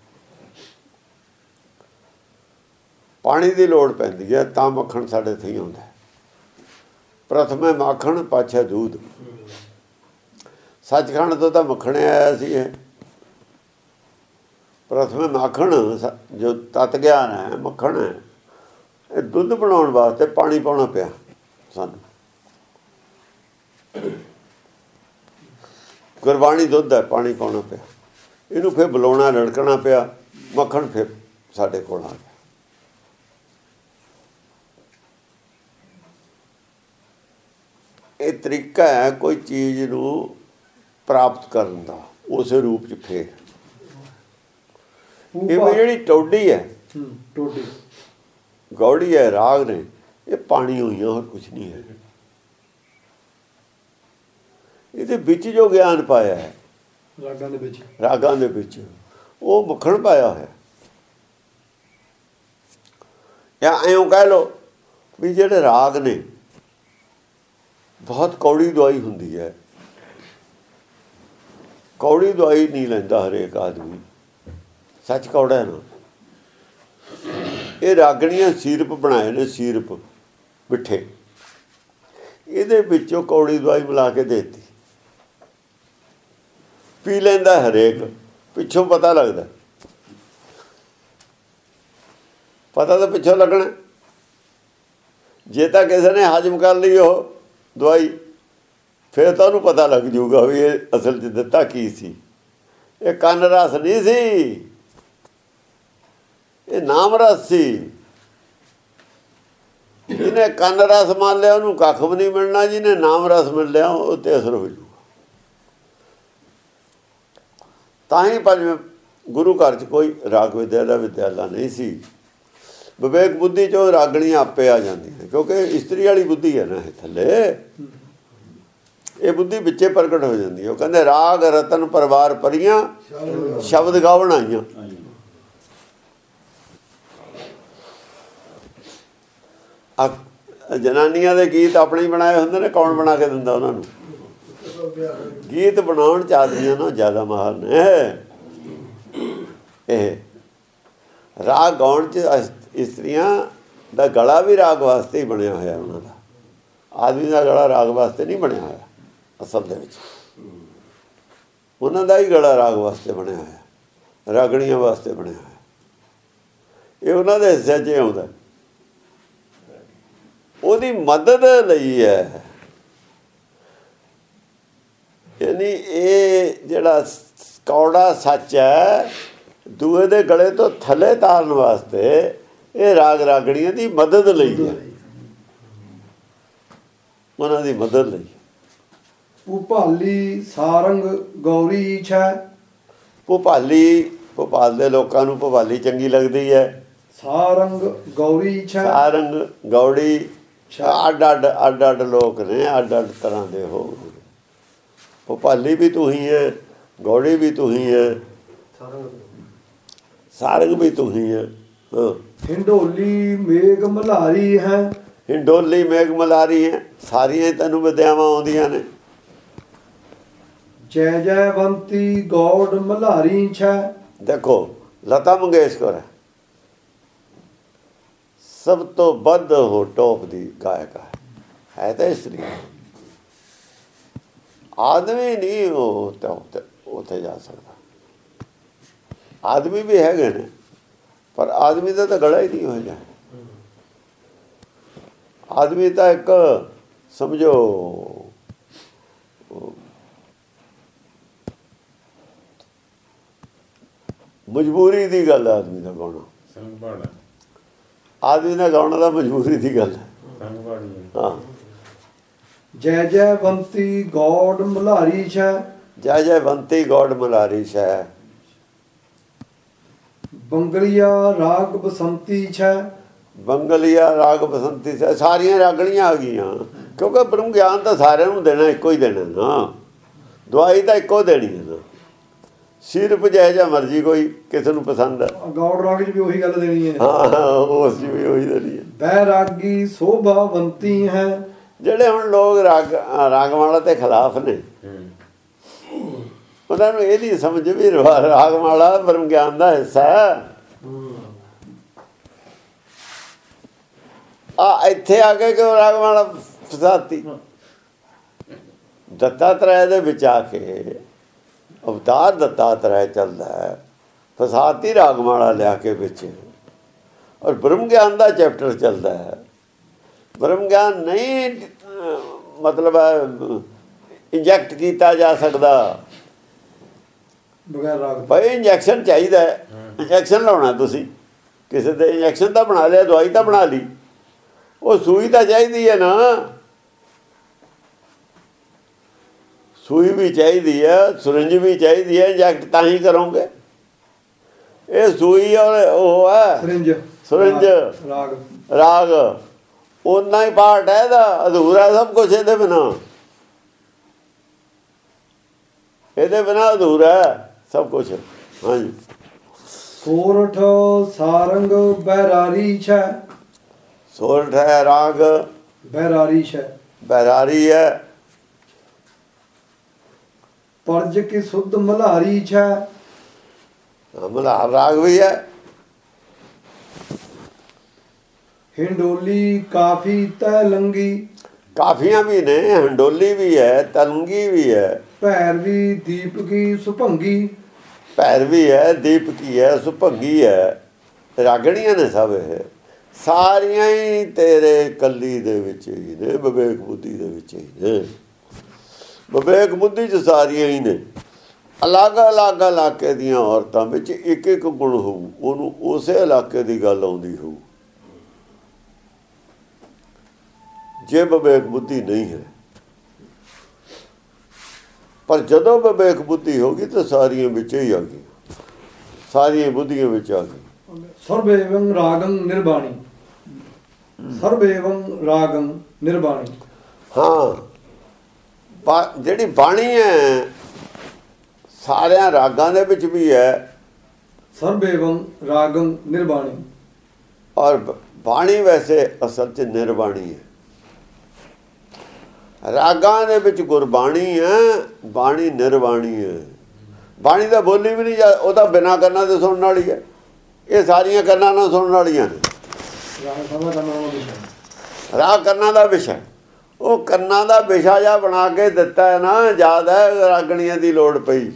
ਪਾਣੀ ਦੀ ਲੋੜ ਪੈਂਦੀ ਹੈ ਤਾਂ ਮੱਖਣ ਸਾਡੇ ਇੱਥੇ ਆਉਂਦਾ। ਪ੍ਰਥਮੇ ਮੱਖਣ ਪਾਛੇ ਦੂਧ। ਸੱਚਖੰਡ ਤੋਂ ਤਾਂ ਮੱਖਣੇ ਆਇਆ ਸੀ ਇਹ। ਪ੍ਰਥਮੇ ਮੱਖਣ ਜੋ ਤਤ ਗਿਆਨ ਹੈ, ਮੱਖਣ ਹੈ, ਇਹ ਦੁੱਧ ਬਣਾਉਣ ਵਾਸਤੇ ਪਾਣੀ ਪਾਉਣਾ ਪਿਆ ਸਾਨੂੰ। ਗੁਰਬਾਣੀ ਦੁੱਧ ਹੈ, ਪਾਣੀ ਪਾਉਣਾ ਪਿਆ ਇਹਨੂੰ, ਫਿਰ ਬੁਲਾਉਣਾ, ਲੜਕਣਾ ਪਿਆ, ਮੱਖਣ ਫਿਰ ਸਾਡੇ ਕੋਲ ਆ ਗਿਆ। ਇਹ ਤਰੀਕਾ ਹੈ ਕੋਈ ਚੀਜ਼ ਨੂੰ ਪ੍ਰਾਪਤ ਕਰਨ ਦਾ, ਉਸੇ ਰੂਪ 'ਚ ਫੇਰ। ਇਹ ਵੀ ਜਿਹੜੀ ਟੋਡੀ ਹੈ, ਟੋਡੀ ਗੌੜੀ ਹੈ, ਰਾਗ ਨੇ, ਇਹ ਪਾਣੀ ਹੋਈਆਂ, ਹੋਰ ਕੁਛ ਨਹੀਂ ਹੈ। ਇਹਦੇ ਵਿੱਚ ਜੋ ਗਿਆਨ ਪਾਇਆ ਹੈ ਰਾਗਾਂ ਦੇ ਵਿੱਚ, ਰਾਗਾਂ ਦੇ ਵਿੱਚ ਉਹ ਮੱਖਣ ਪਾਇਆ ਹੋਇਆ। ਜਾਂ ਐਂ ਕਹਿ ਲਓ ਵੀ ਜਿਹੜੇ ਰਾਗ ਨੇ ਬਹੁਤ ਕੌੜੀ ਦਵਾਈ ਹੁੰਦੀ ਹੈ। ਕੌੜੀ ਦਵਾਈ ਨਹੀਂ ਲੈਂਦਾ ਹਰੇਕ ਆਦਮੀ, ਸੱਚ ਕੌੜਾ ਹੈ ਨਾ। ਇਹ ਰਾਗਣੀਆਂ ਸੀਰਪ ਬਣਾਏ ਨੇ, ਸੀਰਪ ਮਿੱਠੇ, ਇਹਦੇ ਵਿੱਚੋਂ ਕੌੜੀ ਦਵਾਈ ਮਿਲਾ ਕੇ ਦੇਤੀ, ਪੀ ਲੈਂਦਾ ਹਰੇਕ। ਪਿੱਛੋਂ ਪਤਾ ਲੱਗਦਾ, ਪਤਾ ਤਾਂ ਪਿੱਛੋਂ ਲੱਗਣਾ। ਜੇ ਤਾਂ ਕਿਸੇ ਨੇ ਹਜਮ ਕਰ ਲਈ ਉਹ ਦਵਾਈ, ਫਿਰ ਤਾਂ ਉਹਨੂੰ ਪਤਾ ਲੱਗ ਜੂਗਾ ਵੀ ਇਹ ਅਸਲ 'ਚ ਦਿੱਤਾ ਕੀ ਸੀ। ਇਹ ਕੰਨ ਰਸ ਨਹੀਂ ਸੀ, ਇਹ ਨਾਮ ਰਸ ਸੀ। ਜਿਹਨੇ ਕੰਨ ਰਸ ਮੰਨ ਲਿਆ ਉਹਨੂੰ ਕੱਖ ਵੀ ਨਹੀਂ ਮਿਲਣਾ, ਜਿਹਨੇ ਨਾਮ ਰਸ ਮਿਲ ਲਿਆ ਉਹ 'ਤੇ ਅਸਰ ਹੋ ਜੂਗਾ। ਤਾਂ ਹੀ ਪੰਜਵੇਂ ਗੁਰੂ ਘਰ 'ਚ ਕੋਈ ਰਾਗ ਵਿਦਿਆ ਦਾ ਵਿਦਿਆਲਾ ਨਹੀਂ ਸੀ। ਵਿਵੇਕ ਬੁੱਧੀ 'ਚੋਂ ਰਾਗਣੀਆਂ ਆਪੇ ਆ ਜਾਂਦੀਆਂ, ਕਿਉਂਕਿ ਇਸਤਰੀ ਵਾਲੀ ਬੁੱਧੀ ਹੈ ਨਾ ਇਹ ਥੱਲੇ, ਇਹ ਬੁੱਧੀ ਵਿੱਚੇ ਪ੍ਰਗਟ ਹੋ ਜਾਂਦੀ ਹੈ। ਉਹ ਕਹਿੰਦੇ ਰਾਗ ਰਤਨ ਪਰਿਵਾਰ ਪਰੀਆਂ ਸ਼ਬਦ ਗਾਵਣ ਆਈਆਂ। ਜਨਾਨੀਆਂ ਦੇ ਗੀਤ ਆਪਣੇ ਹੀ ਬਣਾਏ ਹੁੰਦੇ ਨੇ, ਕੌਣ ਬਣਾ ਕੇ ਦਿੰਦਾ ਉਹਨਾਂ ਨੂੰ? ਗੀਤ ਬਣਾਉਣ 'ਚ ਆਦਮੀਆਂ ਨਾਲੋਂ ਜ਼ਿਆਦਾ ਮਾਹਰ ਨੇ। ਇਹ ਰਾਗ ਗਾਉਣ 'ਚ ਇਸਤਰੀਆਂ ਦਾ ਗਲਾ ਵੀ ਰਾਗ ਵਾਸਤੇ ਹੀ ਬਣਿਆ ਹੋਇਆ ਉਹਨਾਂ ਦਾ। ਆਦਮੀ ਦਾ ਗਲਾ ਰਾਗ ਵਾਸਤੇ ਨਹੀਂ ਬਣਿਆ ਹੋਇਆ ਅਸਲ ਦੇ ਵਿੱਚ, ਉਹਨਾਂ ਦਾ ਹੀ ਗਲਾ ਰਾਗ ਵਾਸਤੇ ਬਣਿਆ ਹੋਇਆ, ਰਾਗਣੀਆਂ ਵਾਸਤੇ ਬਣਿਆ ਹੋਇਆ। ਇਹ ਉਹਨਾਂ ਦੇ ਹਿੱਸੇ 'ਚ ਆਉਂਦਾ, ਉਹਦੀ ਮਦਦ ਲਈ ਹੈ। ਯਾਨੀ ਇਹ ਜਿਹੜਾ ਕੌੜਾ ਸੱਚ ਹੈ, ਦੂਏ ਦੇ ਗਲੇ ਤੋਂ ਥੱਲੇ ਤਾਰਨ ਵਾਸਤੇ ਇਹ ਰਾਗ ਰਾਗਣੀਆਂ ਦੀ ਮਦਦ ਲਈ ਹੈ, ਉਹਨਾਂ ਦੀ ਮਦਦ ਲਈ। ਭੁਪਾਲੀ ਸਾਰੰਗ ਗੌਰੀ ਛੈ। ਭੁਪਾਲੀ, ਭੋਪਾਲ ਦੇ ਲੋਕਾਂ ਨੂੰ ਭੁਪਾਲੀ ਚੰਗੀ ਲੱਗਦੀ ਹੈ। ਸਾਰੰਗ ਗੌਰੀ ਛੈ। ਸਾਰੰਗ ਗੌੜੀ, ਅੱਡ ਅੱਡ ਅੱਡ ਅੱਡ ਲੋਕ ਨੇ, ਅੱਡ ਅੱਡ ਤਰ੍ਹਾਂ ਦੇ ਹੋ। ਭੋਪਾਲੀ ਵੀ ਤੂੰ ਹੀ ਹੈ, ਗੌੜੀ ਵੀ ਤੂੰ ਹੀ ਹੈ, ਸਾਰੰਗ ਵੀ ਤੂੰ ਹੀ ਹੈ। ਹਾਂ, ਹਿੰਡੋਲੀ ਮੇਘ ਮਲਹਾਰੀ ਹੈ। ਹਿੰਡੋਲੀ ਮੇਘ ਮਲਹਾਰੀ ਹੈ, ਸਾਰੀਆਂ ਤੈਨੂੰ ਵਿਦਿਆਵਾਂ ਆਉਂਦੀਆਂ ਨੇ। ਜੈ ਜੈਵੰਤੀ ਗੌੜ ਮਲਹਾਰੀ ਛੈ। ਦੇਖੋ ਲਤਾ ਮੰਗੇਸ਼ਕਰ ਹੈ, ਸਭ ਤੋਂ ਵੱਧ ਉਹ ਟੋਪ ਦੀ ਗਾਇਕ ਹੈ, ਹੈ ਤਾਂ ਇਸਤਰੀ, ਆਦਮੀ ਨਹੀਂ ਉਹ ਤਾਂ ਉੱਥੇ ਜਾ ਸਕਦਾ। ਆਦਮੀ ਵੀ ਹੈਗੇ ਨੇ, ਪਰ ਆਦਮੀ ਦਾ ਤਾਂ ਗਲਾ ਹੀ ਨਹੀਂ ਹੋ ਜਾਏ। ਆਦਮੀ ਤਾਂ ਇੱਕ ਸਮਝੋ ਮਜਬੂਰੀ ਦੀ ਗੱਲ ਹੈ ਆਦਮੀ ਦਾ ਗਾਉਣਾ। ਆਦਮੀ ਦਾ ਗਾਉਣਾ ਤਾਂ ਮਜਬੂਰੀ ਦੀ ਗੱਲ ਹੈ। ਹਾਂ, ਜੈ ਜੈਵੰਤੀ ਗੌੜ ਮਲਹਾਰੀ ਛੈ। ਜੈ ਜੈਵੰਤੀ ਗੌੜ ਮਲਹਾਰੀ ਛੈ। ਬੰਗਲੀਆ ਰਾਗ ਬਸੰਤੀ ਛੈ। ਬੰਗਲੀਆ ਰਾਗ ਬਸੰਤੀ ਛੈ, ਸਾਰੀਆਂ ਰਾਗਣੀਆਂ ਆ ਗਈਆਂ, ਕਿਉਂਕਿ ਬ੍ਰਹਮ ਗਿਆਨ ਤਾਂ ਸਾਰਿਆਂ ਨੂੰ ਦੇਣਾ, ਇੱਕੋ ਹੀ ਦੇਣਾ ਨਾ, ਦਵਾਈ ਤਾਂ ਇੱਕੋ ਦੇਣੀ ਹੈ ਨਾ। ਸਿਰਫ ਜਿਹੋ ਜਿਹਾ ਮਰਜ਼ੀ ਕੋਈ ਕਿਸੇ ਨੂੰ ਪਸੰਦ ਹੈ, ਗੌੜ ਰਾਗ 'ਚ ਵੀ ਉਹੀ ਗੱਲ ਦੇਣੀ ਹੈ। ਹਾਂ, ਉਸ 'ਚ ਵੀ ਉਹੀ ਦੇਣੀ ਹੈ। ਬੈਰਾਗੀ ਸੋਭਾਵੰਤੀ ਹੈ। ਜਿਹੜੇ ਹੁਣ ਲੋਕ ਰਾਗ ਰਾਗਮਾਲਾ ਦੇ ਖਿਲਾਫ ਨੇ, ਉਹਨਾਂ ਨੂੰ ਇਹ ਨਹੀਂ ਸਮਝ ਵੀ ਰਾਗਮਾਲਾ ਬ੍ਰਹਮ ਗਿਆਨ ਦਾ ਹਿੱਸਾ ਹੈ। ਆ ਇੱਥੇ ਆ ਕੇ ਕਿਉਂ ਰਾਗਮਾਲਾ ਫਸਾਤੀ? ਦੱਤਾਤਰੇय ਦੇ ਵਿੱਚ ਆ ਕੇ ਅਵਤਾਰ ਦੱਤਾਤਰੇय ਚੱਲਦਾ ਹੈ, ਫਸਾਤੀ ਰਾਗਮਾਲਾ ਲਿਆ ਕੇ ਵਿੱਚ। ਔਰ ਬ੍ਰਹਮ ਗਿਆਨ ਦਾ ਚੈਪਟਰ ਚੱਲਦਾ ਹੈ। ਬ੍ਰਹਮ ਗਿਆਨ ਨਹੀਂ ਮਤਲਬ ਇੰਜੈਕਟ ਕੀਤਾ ਜਾ ਸਕਦਾ ਬਗੈਰ ਰਾਗ। ਭਾਈ ਇੰਜੈਕਸ਼ਨ ਚਾਹੀਦਾ ਹੈ, ਇੰਜੈਕਸ਼ਨ ਲਾਉਣਾ ਤੁਸੀਂ ਕਿਸੇ ਦੇ, ਇੰਜੈਕਸ਼ਨ ਤਾਂ ਬਣਾ ਲਿਆ, ਦਵਾਈ ਤਾਂ ਬਣਾ ਲਈ, ਉਹ ਸੂਈ ਤਾਂ ਚਾਹੀਦੀ ਹੈ ਨਾ, ਸੂਈ ਵੀ ਚਾਹੀਦੀ ਹੈ, ਸੁਰੰਜ ਵੀ ਚਾਹੀਦੀ ਹੈ, ਇੰਜੈਕਟ ਤਾਂ ਹੀ ਕਰੋਗੇ। ਇਹ ਸੂਈ ਔਰ ਉਹ ਹੈ ਸੁਰੰਜ, ਸੁਰੰਜ ਰਾਗ, ਰਾਗ ਓਨਾ ਹੀ ਪਾਰਟ ਹੈ ਇਹਦਾ, ਅਧੂਰਾ ਸਭ ਕੁਛ ਇਹਦੇ ਬਿਨਾਂ, ਇਹਦੇ ਬਿਨਾਂ ਅਧੂਰਾ ਸਭ ਕੁਛ। ਹਾਂਜੀ। ਸੋਰਠ ਸਾਰੰਗ ਬੈਰਾਰੀ ਛੈ, ਸੋਰਠ ਹੈ ਰਾਗ, ਬੈਰਾਰੀ ਛੈ, ਬੈਰਾਰੀ ਹੈ। ਪਰਜ ਕੀ ਸੁਧ ਮਲਹਾਰੀ ਛੈ, ਮਲਹਾਰ ਰਾਗ ਵੀ ਹੈ। ਹਿੰਡੋਲੀ ਕਾਫੀ ਤੈ ਲੰਗੀ, ਕਾਫੀਆਂ ਵੀ ਨੇ, ਹੰਡੋਲੀ ਵੀ ਹੈ, ਤਲੰਗੀ ਵੀ ਹੈ, ਭੈਰਵੀ ਦੀਪਕੀ ਸੁਭੰਗੀ, ਭੈਰਵੀ ਹੈ, ਦੀਪਕੀ ਹੈ, ਸੁਭੰਗੀ ਹੈ, ਰਾਗਣੀਆਂ ਨੇ ਸਭ। ਇਹ ਸਾਰੀਆਂ ਹੀ ਤੇਰੇ ਕੱਲੀ ਦੇ ਵਿੱਚ ਹੀ ਨੇ, ਵਿਵੇਕ ਬੁੱਧੀ ਦੇ ਵਿੱਚ ਹੀ ਨੇ। ਵਿਵੇਕ ਬੁੱਧੀ 'ਚ ਸਾਰੀਆਂ ਹੀ ਨੇ। ਅਲੱਗ ਅਲੱਗ ਇਲਾਕੇ ਦੀਆਂ ਔਰਤਾਂ ਵਿੱਚ ਇੱਕ ਇੱਕ ਗੁਣ ਹੋਊ, ਉਹਨੂੰ ਉਸੇ ਇਲਾਕੇ ਦੀ ਗੱਲ ਆਉਂਦੀ ਹੋਊ। ਜੇ ਵਿਵੇਕ ਬੁੱਧੀ ਨਹੀਂ ਹੈ, ਪਰ ਜਦੋਂ ਵਿਵੇਕ ਬੁੱਧੀ ਹੋ ਗਈ ਤਾਂ ਸਾਰੀਆਂ ਵਿੱਚ ਹੀ ਆ ਗਈ, ਸਾਰੀਆਂ ਬੁੱਧੀਆਂ ਵਿੱਚ ਆ ਗਈ। ਸਰਬੇਵੰ ਰਾਗੰ ਨਿਰਬਾਣੀ, ਸਰਬੇਵੰ ਰਾਗੰ ਨਿਰਬਾਣੀ। ਹਾਂ, ਜਿਹੜੀ ਬਾਣੀ ਹੈ ਸਾਰਿਆਂ ਰਾਗਾਂ ਦੇ ਵਿੱਚ ਵੀ ਹੈ। ਸਰਬੇਵੰ ਰਾਗੰ ਨਿਰਬਾਣੀ। ਔਰ ਬਾਣੀ ਵੈਸੇ ਅਸਲ 'ਚ ਨਿਰਬਾਣੀ ਹੈ। ਰਾਗਾਂ ਦੇ ਵਿੱਚ ਗੁਰਬਾਣੀ ਹੈ, ਬਾਣੀ ਨਿਰਬਾਣੀ ਹੈ। ਬਾਣੀ ਦਾ ਬੋਲੀ ਵੀ ਨਹੀਂ ਜਾ, ਉਹ ਤਾਂ ਬਿਨਾਂ ਕੰਨਾਂ ਦੇ ਸੁਣਨ ਵਾਲੀ ਹੈ। ਇਹ ਸਾਰੀਆਂ ਕੰਨਾਂ ਨਾਲ ਸੁਣਨ ਵਾਲੀਆਂ ਨੇ। ਰਾਗ ਕੰਨਾਂ ਦਾ ਵਿਸ਼ਾ, ਉਹ ਕੰਨਾਂ ਦਾ ਵਿਸ਼ਾ ਜਿਹਾ ਬਣਾ ਕੇ ਦਿੱਤਾ ਹੈ ਨਾ। ਯਾਦ ਹੈ ਰਾਗਣੀਆਂ ਦੀ ਲੋੜ ਪਈ,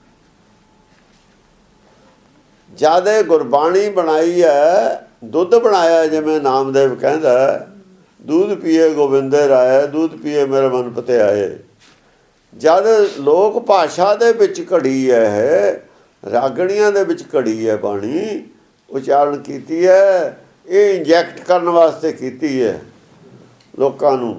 ਜਿਆਦਾ ਗੁਰਬਾਣੀ ਬਣਾਈ ਹੈ, ਦੁੱਧ ਬਣਾਇਆ। ਜਿਵੇਂ ਨਾਮਦੇਵ ਕਹਿੰਦਾ, ਦੁੱਧ ਪੀਏ ਗੋਬਿੰਦੇ ਰਾਏ, ਦੁੱਧ ਪੀਏ ਮੇਰੇ ਮਨ ਪਤਿਆਏ। ਜਦ ਲੋਕ ਭਾਸ਼ਾ ਦੇ ਵਿੱਚ ਘੜੀ ਹੈ, ਰਾਗਣੀਆਂ ਦੇ ਵਿੱਚ ਘੜੀ ਹੈ, ਬਾਣੀ ਉਚਾਰਨ ਕੀਤੀ ਹੈ। ਇਹ ਇੰਜੈਕਟ ਕਰਨ ਵਾਸਤੇ ਕੀਤੀ ਹੈ ਲੋਕਾਂ ਨੂੰ।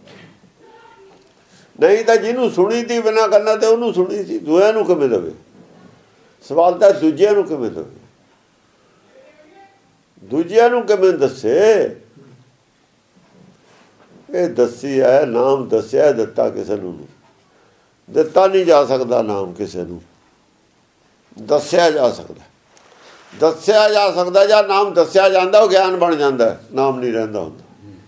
ਨਹੀਂ ਤਾਂ ਜਿਹਨੂੰ ਸੁਣੀ ਤੀ ਬਿਨਾਂ ਕਰਨਾ ਤੇ ਉਹਨੂੰ ਸੁਣੀ ਸੀ, ਦੂਜਿਆਂ ਨੂੰ ਕਿਵੇਂ ਦੇਵੇ? ਸਵਾਲ ਤਾਂ ਦੂਜਿਆਂ ਨੂੰ ਕਿਵੇਂ ਦੇਵੇ, ਦੂਜਿਆਂ ਨੂੰ ਕਿਵੇਂ ਦੱਸੇ? ਇਹ ਦੱਸੀ ਹੈ, ਨਾਮ ਦੱਸਿਆ, ਦਿੱਤਾ ਕਿਸੇ ਨੂੰ ਨਹੀਂ, ਦਿੱਤਾ ਨਹੀਂ ਜਾ ਸਕਦਾ ਨਾਮ ਕਿਸੇ ਨੂੰ, ਦੱਸਿਆ ਜਾ ਸਕਦਾ। ਦੱਸਿਆ ਜਾ ਸਕਦਾ ਜਾਂ ਨਾਮ ਦੱਸਿਆ ਜਾਂਦਾ, ਉਹ ਗਿਆਨ ਬਣ ਜਾਂਦਾ, ਨਾਮ ਨਹੀਂ ਰਹਿੰਦਾ ਹੁੰਦਾ।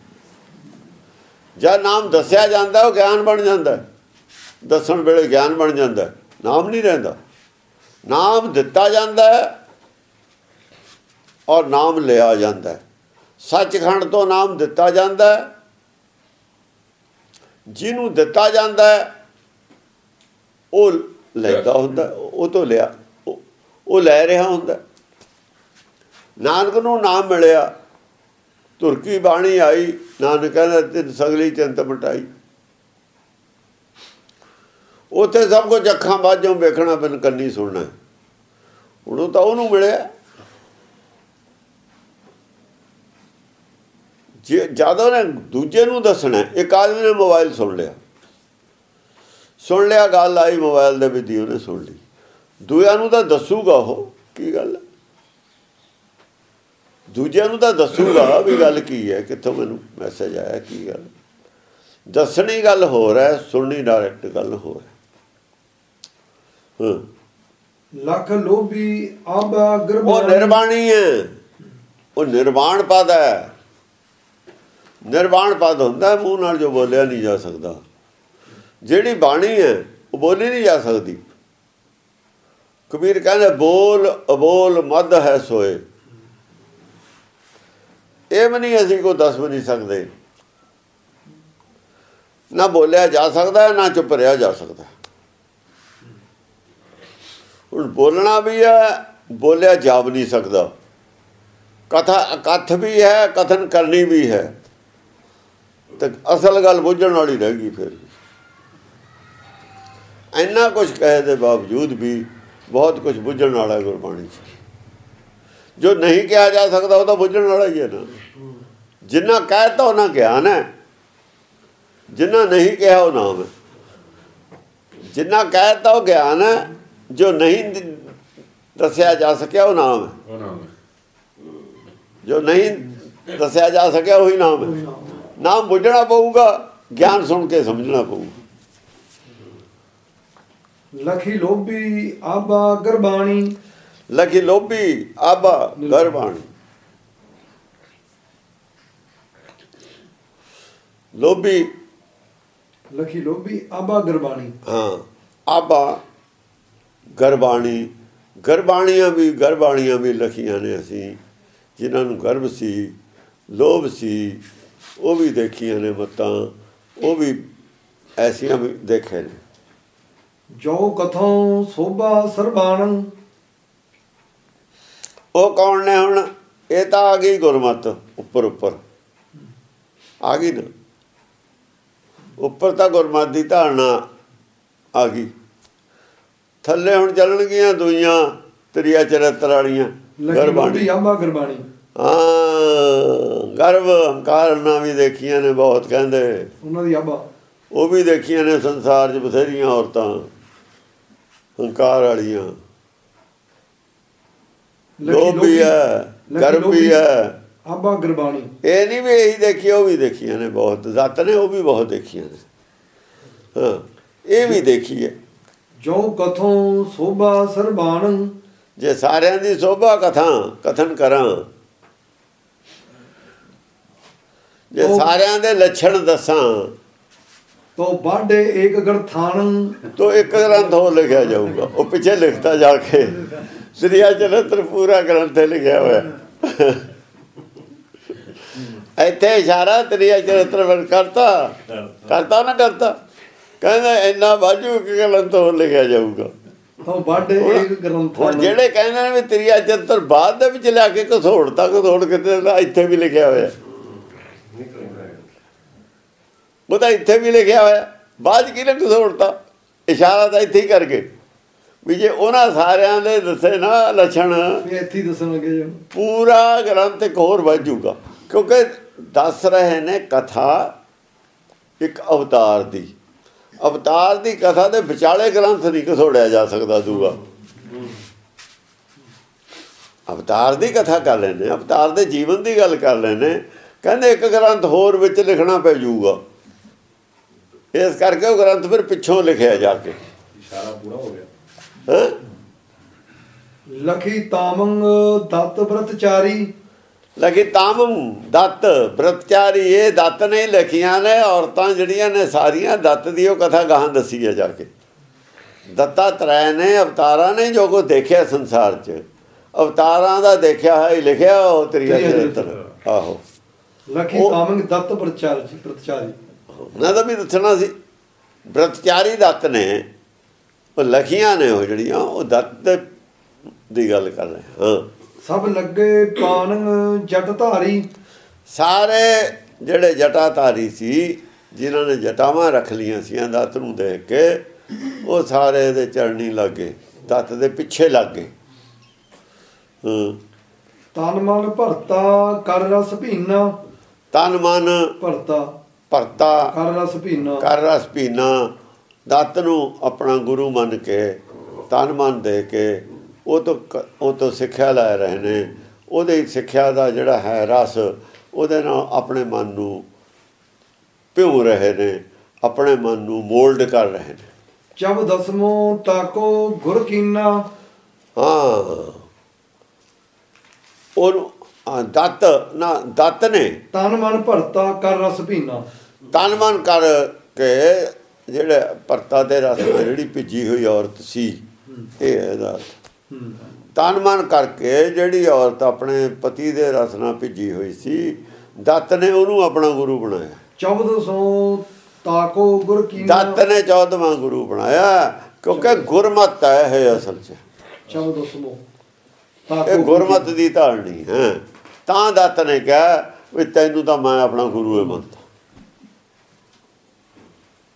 ਜਾਂ ਨਾਮ ਦੱਸਿਆ ਜਾਂਦਾ, ਉਹ ਗਿਆਨ ਬਣ ਜਾਂਦਾ, ਦੱਸਣ ਵੇਲੇ ਗਿਆਨ ਬਣ ਜਾਂਦਾ, ਨਾਮ ਨਹੀਂ ਰਹਿੰਦਾ। ਨਾਮ ਦਿੱਤਾ ਜਾਂਦਾ ਔਰ ਨਾਮ ਲਿਆ ਜਾਂਦਾ। ਸੱਚਖੰਡ ਤੋਂ ਨਾਮ ਦਿੱਤਾ ਜਾਂਦਾ, ਜਿਹਨੂੰ ਦਿੱਤਾ ਜਾਂਦਾ ਉਹ ਲੈਂਦਾ ਹੁੰਦਾ, ਉਹ ਤੋਂ ਲਿਆ, ਉਹ ਲੈ ਰਿਹਾ ਹੁੰਦਾ। ਨਾਨਕ ਨੂੰ ਨਾਮ ਮਿਲਿਆ, ਤੁਰਕੀ ਬਾਣੀ ਆਈ, ਨਾਨਕ ਕਹਿੰਦਾ ਤਿੰਨ ਸਗਲੀ ਚਿੰਤ ਮਟਾਈ। ਉੱਥੇ ਸਭ ਕੁਝ ਅੱਖਾਂ ਬਾਝੋਂ ਵੇਖਣਾ, ਬਿਨ ਕੰਨੀ ਸੁਣਨਾ। ਹੁਣ ਤਾਂ ਉਹਨੂੰ ਮਿਲਿਆ। ਜੇ ਜਦੋਂ ਨੇ ਦੂਜੇ ਨੂੰ ਦੱਸਣਾ, ਇੱਕ ਆਦਮੀ ਨੇ ਮੋਬਾਈਲ ਸੁਣ ਲਿਆ, ਸੁਣ ਲਿਆ ਗੱਲ ਆਈ ਮੋਬਾਈਲ ਦੇ ਵਿੱਚ, ਉਹਨੇ ਸੁਣ ਲਈ, ਦੂਜਿਆਂ ਨੂੰ ਤਾਂ ਦੱਸੂਗਾ ਉਹ ਕੀ ਗੱਲ। ਦੂਜਿਆਂ ਨੂੰ ਤਾਂ ਦੱਸੂਗਾ ਵੀ ਗੱਲ ਕੀ ਹੈ, ਕਿੱਥੋਂ ਮੈਨੂੰ ਮੈਸੇਜ ਆਇਆ, ਕੀ ਗੱਲ। ਦੱਸਣੀ ਗੱਲ ਹੋਰ ਹੈ, ਸੁਣਨੀ ਡਾਇਰੈਕਟ ਗੱਲ ਹੋਰ ਹੈ। ਹਾਂ, ਲੱਖ ਲੋਭੀ ਆਬਾ ਗਰਬਾਣੀ, ਉਹ ਨਿਰਬਾਣੀ ਹੈ, ਉਹ ਨਿਰਵਾਣ ਪਦ ਹੈ। ਨਿਰਵਾਣ ਪਦ ਹੁੰਦਾ ਮੂੰਹ ਨਾਲ ਜੋ ਬੋਲਿਆ ਨਹੀਂ ਜਾ ਸਕਦਾ। ਜਿਹੜੀ ਬਾਣੀ ਹੈ ਉਹ ਬੋਲੀ ਨਹੀਂ ਜਾ ਸਕਦੀ, ਕਬੀਰ ਕਹਿੰਦੇ ਬੋਲ ਅਬੋਲ ਮੱਧ ਹੈ ਸੋਏ। ਇਹ ਵੀ ਨਹੀਂ ਅਸੀਂ ਕੋਈ ਦੱਸ ਵੀ ਨਹੀਂ ਸਕਦੇ। ਨਾ ਬੋਲਿਆ ਜਾ ਸਕਦਾ ਨਾ ਚੁੱਪ ਰਿਹਾ ਜਾ ਸਕਦਾ। ਹੁਣ ਬੋਲਣਾ ਵੀ ਹੈ, ਬੋਲਿਆ ਜਾ ਵੀ ਨਹੀਂ ਸਕਦਾ। ਕਥਾ ਕਥ ਵੀ ਹੈ, ਕਥਨ ਕਰਨੀ ਵੀ ਹੈ। ਤੇ ਅਸਲ ਗੱਲ ਬੁੱਝਣ ਵਾਲੀ ਰਹਿ ਗਈ। ਫਿਰ ਇੰਨਾ ਕੁਝ ਕਹੇ ਦੇ ਬਾਵਜੂਦ ਵੀ ਬਹੁਤ ਕੁਝ ਬੁੱਝਣ ਵਾਲਾ ਗੁਰਬਾਣੀ 'ਚ। ਜੋ ਨਹੀਂ ਕਿਹਾ ਜਾ ਸਕਦਾ ਉਹ ਤਾਂ ਬੁੱਝਣ ਵਾਲਾ ਹੀ ਹੈ ਨਾ। ਜਿੰਨਾ ਕਹਿਤਾ ਉਹਨਾਂ ਗਿਆਨ ਹੈ, ਜਿੰਨਾ ਨਹੀਂ ਕਿਹਾ ਉਹ ਨਾਮ ਹੈ। ਜਿੰਨਾ ਕਹਿਤਾ ਉਹ ਗਿਆਨ ਹੈ, ਜੋ ਨਹੀਂ ਦੱਸਿਆ ਜਾ ਸਕਿਆ ਉਹ ਨਾਮ ਹੈ। ਜੋ ਨਹੀਂ ਦੱਸਿਆ ਜਾ ਸਕਿਆ ਉਹੀ ਨਾਮ ਹੈ। ਨਾਮ ਬੁੱਝਣਾ ਪਊਗਾ, ਗਿਆਨ ਸੁਣ ਕੇ ਸਮਝਣਾ ਪਊਗਾ। ਲਖੀ ਲੋਭੀ ਆਬਾ ਗਰਬਾਣੀ। ਲਖੀ ਲੋਭੀ ਆਬਾ ਗਰਬਾਣੀ। ਲੋਭੀ ਲਖੀ ਲੋਭੀ ਆਬਾ ਗਰਬਾਣੀ। ਹਾਂ, ਆਬਾ ਗਰਬਾਣੀ। ਗਰਬਾਣੀਆਂ ਵੀ ਗਰਬਾਣੀਆਂ ਵੀ ਲਿਖੀਆਂ ਨੇ ਅਸੀਂ, ਜਿਨ੍ਹਾਂ ਨੂੰ ਗਰਭ ਸੀ, ਲੋਭ ਸੀ, ਉਹ ਵੀ ਦੇਖੀਆਂ ਨੇ ਮੱਤਾਂ। ਉਹ ਵੀ ਐਸੀਆਂ ਵੀ ਦੇਖੇ ਨੇ। ਜੋ ਕਥੋਂ ਸੋਭਾ ਸਰਬਾਣ। ਉਹ ਕੌਣ ਨੇ ਹੁਣ? ਇਹ ਤਾਂ ਆ ਗਈ ਗੁਰਮਤ ਉੱਪਰ ਉੱਪਰ ਆ ਗਈ ਨਾ। ਉੱਪਰ ਤਾਂ ਗੁਰਮਤ ਦੀ ਧਾਰਨਾ ਆ ਗਈ। ਥੱਲੇ ਹੁਣ ਚੱਲਣਗੀਆਂ ਦੂਈਆਂ ਤ੍ਰਿਆ ਚਰਿੱਤਰ ਵਾਲੀਆਂ ਗਰਬਾਣੀ ਆਬਾ ਗਰਬਾਣੀ। ਹਾਂ, ਗਰਭ ਹੰਕਾਰ ਨਾ ਵੀ ਦੇਖੀਆਂ ਨੇ ਬਹੁਤ, ਕਹਿੰਦੇ ਉਹਨਾਂ ਦੀ ਆਬਾ। ਉਹ ਵੀ ਦੇਖੀਆਂ ਨੇ ਸੰਸਾਰ 'ਚ ਬਥੇਰੀਆਂ ਔਰਤਾਂ ਹੰਕਾਰ ਵਾਲੀਆਂ। ਲੋਭ ਵੀ ਹੈ, ਗਰਭ ਵੀ ਹੈ, ਆਬਾ ਗਰਬਾਣੀ। ਇਹ ਨਹੀਂ ਵੀ ਇਹੀ ਦੇਖੀ, ਉਹ ਵੀ ਦੇਖੀਆਂ ਨੇ ਬਹੁਤ। ਜੱਤ ਨੇ ਉਹ ਵੀ ਬਹੁਤ ਦੇਖੀਆਂ ਨੇ। ਹਾਂ, ਇਹ ਵੀ ਦੇਖੀ ਹੈ। ਜੋ ਕਥੋਂ ਸੋਭਾ ਸਰਬਾਣ। ਜੇ ਸਾਰਿਆਂ ਦੀ ਸੋਭਾ ਕਥਾ ਕਥਨ ਕਰਾਂ, ਜੇ ਸਾਰਿਆਂ ਦੇ ਲੱਛਣ ਦੱਸਾਂ, ਤੋ ਬਾਡੇ ਏਕ ਗਰਥਾਨ। ਤੋ ਇੱਕ ਗ੍ਰੰਥ ਹੋ ਲਿਖਿਆ ਜਾਊਗਾ। ਉਹ ਪਿੱਛੇ ਲਿਖਤਾ ਜਾ ਕੇ ਤ੍ਰਿਆ ਚਰਿੱਤਰ ਪੂਰਾ ਗ੍ਰੰਥ ਲਿਖਿਆ ਹੋਇਆ। ਇੱਥੇ ਇਸ਼ਾਰਾ ਤ੍ਰਿਆ ਚਰਿੱਤਰ ਵਰ ਕਰਤਾ ਕਰਤਾ ਨਾ ਕਰਤਾ। ਕਹਿੰਦਾ ਇੰਨਾ ਬਾਜੂ ਇੱਕ ਗ੍ਰੰਥ ਹੋ ਲਿਖਿਆ ਜਾਊਗਾ। ਹੁਣ ਜਿਹੜੇ ਕਹਿੰਦੇ ਨੇ ਵੀ ਤ੍ਰਿਆ ਚਰਿੱਤਰ ਬਾਅਦ ਦੇ ਵਿੱਚ ਲਿਆ ਕੇ ਘਸੋੜਤਾ, ਘਸੋੜ ਕਿਤੇ ਇੱਥੇ ਵੀ ਲਿਖਿਆ ਹੋਇਆ। ਉਹ ਤਾਂ ਇੱਥੇ ਵੀ ਲਿਖਿਆ ਹੋਇਆ। ਬਾਅਦ ਕਿਹਨੇ ਘਸੋੜਤਾ? ਇਸ਼ਾਰਾ ਤਾਂ ਇੱਥੇ ਹੀ ਕਰਕੇ ਵੀ ਜੇ ਉਹਨਾਂ ਸਾਰਿਆਂ ਦੇ ਦੱਸੇ ਨਾ ਲੱਛਣ, ਇੱਥੇ ਹੀ ਦੱਸਣਗੇ। ਪੂਰਾ ਗ੍ਰੰਥ ਇੱਕ ਹੋਰ ਵੱਜ ਜੂਗਾ। ਕਿਉਂਕਿ ਦੱਸ ਰਹੇ ਨੇ ਕਥਾ ਇੱਕ ਅਵਤਾਰ ਦੀ। ਅਵਤਾਰ ਦੀ ਕਥਾ ਦੇ ਵਿਚਾਲੇ ਗ੍ਰੰਥ ਨਹੀਂ ਘਸੋੜਿਆ ਜਾ ਸਕਦਾ ਦੂਆ। ਅਵਤਾਰ ਦੀ ਕਥਾ ਕਰ ਲੈਂਦੇ, ਅਵਤਾਰ ਦੇ ਜੀਵਨ ਦੀ ਗੱਲ ਕਰ ਲੈਂਦੇ। ਕਹਿੰਦੇ ਇੱਕ ਗ੍ਰੰਥ ਹੋਰ ਵਿੱਚ ਲਿਖਣਾ ਪੈ ਜਾਊਗਾ। ਇਸ ਕਰਕੇ ਉਹ ਗ੍ਰੰਥ ਫਿਰ ਪਿੱਛੋਂ ਲਿਖਿਆ ਜਾ ਕੇ। ਇਸ਼ਾਰਾ ਪੂਰਾ ਹੋ ਗਿਆ। ਹਾਂ, ਲਖੀ ਤਾਮੰਗ ਦੱਤ ਬ੍ਰਤਚਾਰੀ। ਲਖੀ ਤਾਮੰ ਦੱਤ ਬ੍ਰਤਚਾਰੀ। ਇਹ ਦੱਤ ਨੇ ਲਿਖੀਆਂ ਨੇ ਔਰਤਾਂ ਜਿਹੜੀਆਂ ਨੇ ਸਾਰੀਆਂ। ਦੱਤ ਦੀ ਉਹ ਕਥਾ ਗਾਹਾਂ ਦੱਸੀ ਹੈ ਜਾ ਕੇ। ਦੱਤਾ ਤ੍ਰੈ ਨੇ, ਅਵਤਾਰਾਂ ਨੇ ਜੋ ਕੁਝ ਦੇਖਿਆ ਸੰਸਾਰ 'ਚ। ਅਵਤਾਰਾਂ ਦਾ ਦੇਖਿਆ ਹੈ ਲਿਖਿਆ ਉਹ ਤ੍ਰਿਆ ਚਰਿੱਤਰ। ਆਹੋ, ਲਖੀ ਤਾਮੰਗ ਦੱਤ ਬ੍ਰਤਚਾਰੀ ਬ੍ਰਤਚਾਰੀ। ਉਹਨਾਂ ਦਾ ਵੀ ਦੱਸਣਾ ਸੀ। ਬ੍ਰਤਚਾਰੀ ਦੱਤ ਨੇ ਉਹ ਲਿਖੀਆਂ ਨੇ, ਉਹ ਜਿਹੜੀਆਂ ਉਹ ਦੱਤ ਦੀ ਗੱਲ ਕਰ ਰਹੇ। ਹਾਂ, ਸਭ ਲੱਗੇ ਪਾਨੰ ਜਟ ਧਾਰੀ। ਸਾਰੇ ਜਿਹੜੇ ਜਟਾਧਾਰੀ ਸੀ, ਜਿਨ੍ਹਾਂ ਨੇ ਜਟਾਵਾਂ ਰੱਖ ਲਈਆਂ ਸੀ ਦੱਤ ਨੂੰ ਦੇਖ ਕੇ, ਉਹ ਸਾਰੇ ਇਹਦੇ ਚਰਣੀ ਲੱਗ ਗਏ, ਦੱਤ ਦੇ ਪਿੱਛੇ ਲੱਗ ਗਏ। ਹਾਂ, ਤਨ ਮਨ ਭਰਤਾ ਕਰ ਰਸ ਪੀਨਾ। ਤਨ ਮਨ ਭਰਤਾ ਭਰਤਾ ਕਰ ਰਸ ਪੀਨਾ। ਕਰ ਰਸ ਪੀਨਾ। ਦੱਤ ਨੂੰ ਆਪਣਾ ਗੁਰੂ ਮੰਨ ਕੇ, ਤਨ ਮਨ ਦੇ ਕੇ ਉਹ ਤੋਂ ਉਹ ਤੋਂ ਸਿੱਖਿਆ ਲੈ ਰਹੇ ਨੇ। ਉਹਦੇ ਸਿੱਖਿਆ ਦਾ ਜਿਹੜਾ ਹੈ ਰਸ, ਉਹਦੇ ਨਾਲ ਆਪਣੇ ਮਨ ਨੂੰ ਭਿਉਂ ਰਹੇ ਨੇ, ਆਪਣੇ ਮਨ ਨੂੰ ਮੋਲਡ ਕਰ ਰਹੇ ਨੇ। ਜਬ ਦਸਮੋ ਤਾਕੋ ਗੁਰ ਕੀਨਾ। ਹਾਂ, ਉਹਨੂੰ ਦੱਤ ਨਾ ਦੱਤ ਨੇ ਤਨ ਮਨ ਭਰਤਾ ਕਰ ਰਸ ਪੀਨਾ। ਤਨ ਮਨ ਕਰ ਕੇ ਜਿਹੜੇ ਭਰਤਾ ਦੇ ਰਸ ਨਾਲ ਜਿਹੜੀ ਭਿੱਜੀ ਹੋਈ ਔਰਤ ਸੀ, ਇਹ ਇਹਦਾ ਤਨ ਮਨ ਕਰਕੇ ਜਿਹੜੀ ਔਰਤ ਆਪਣੇ ਪਤੀ ਦੇ ਰਸ ਨਾਲ ਭਿੱਜੀ ਹੋਈ ਸੀ, ਦੱਤ ਨੇ ਉਹਨੂੰ ਆਪਣਾ ਗੁਰੂ ਬਣਾਇਆ। ਚੌਦ ਸੌ ਤਾਕੋ ਗੁਰ ਕੀ ਦੱਤ ਨੇ ਚੌਦਵਾਂ ਗੁਰੂ ਬਣਾਇਆ, ਕਿਉਂਕਿ ਗੁਰਮਤ ਹੈ ਇਹ ਅਸਲ 'ਚ। ਚੌਦ ਸੌ ਇਹ ਗੁਰਮਤ ਦੀ ਧਾਰਨੀ ਹੈ। ਤਾਂ ਦੱਤ ਨੇ ਕਿਹਾ ਵੀ ਤੈਨੂੰ ਤਾਂ ਮੈਂ ਆਪਣਾ ਗੁਰੂ ਹੀ ਮੰਨਦਾ।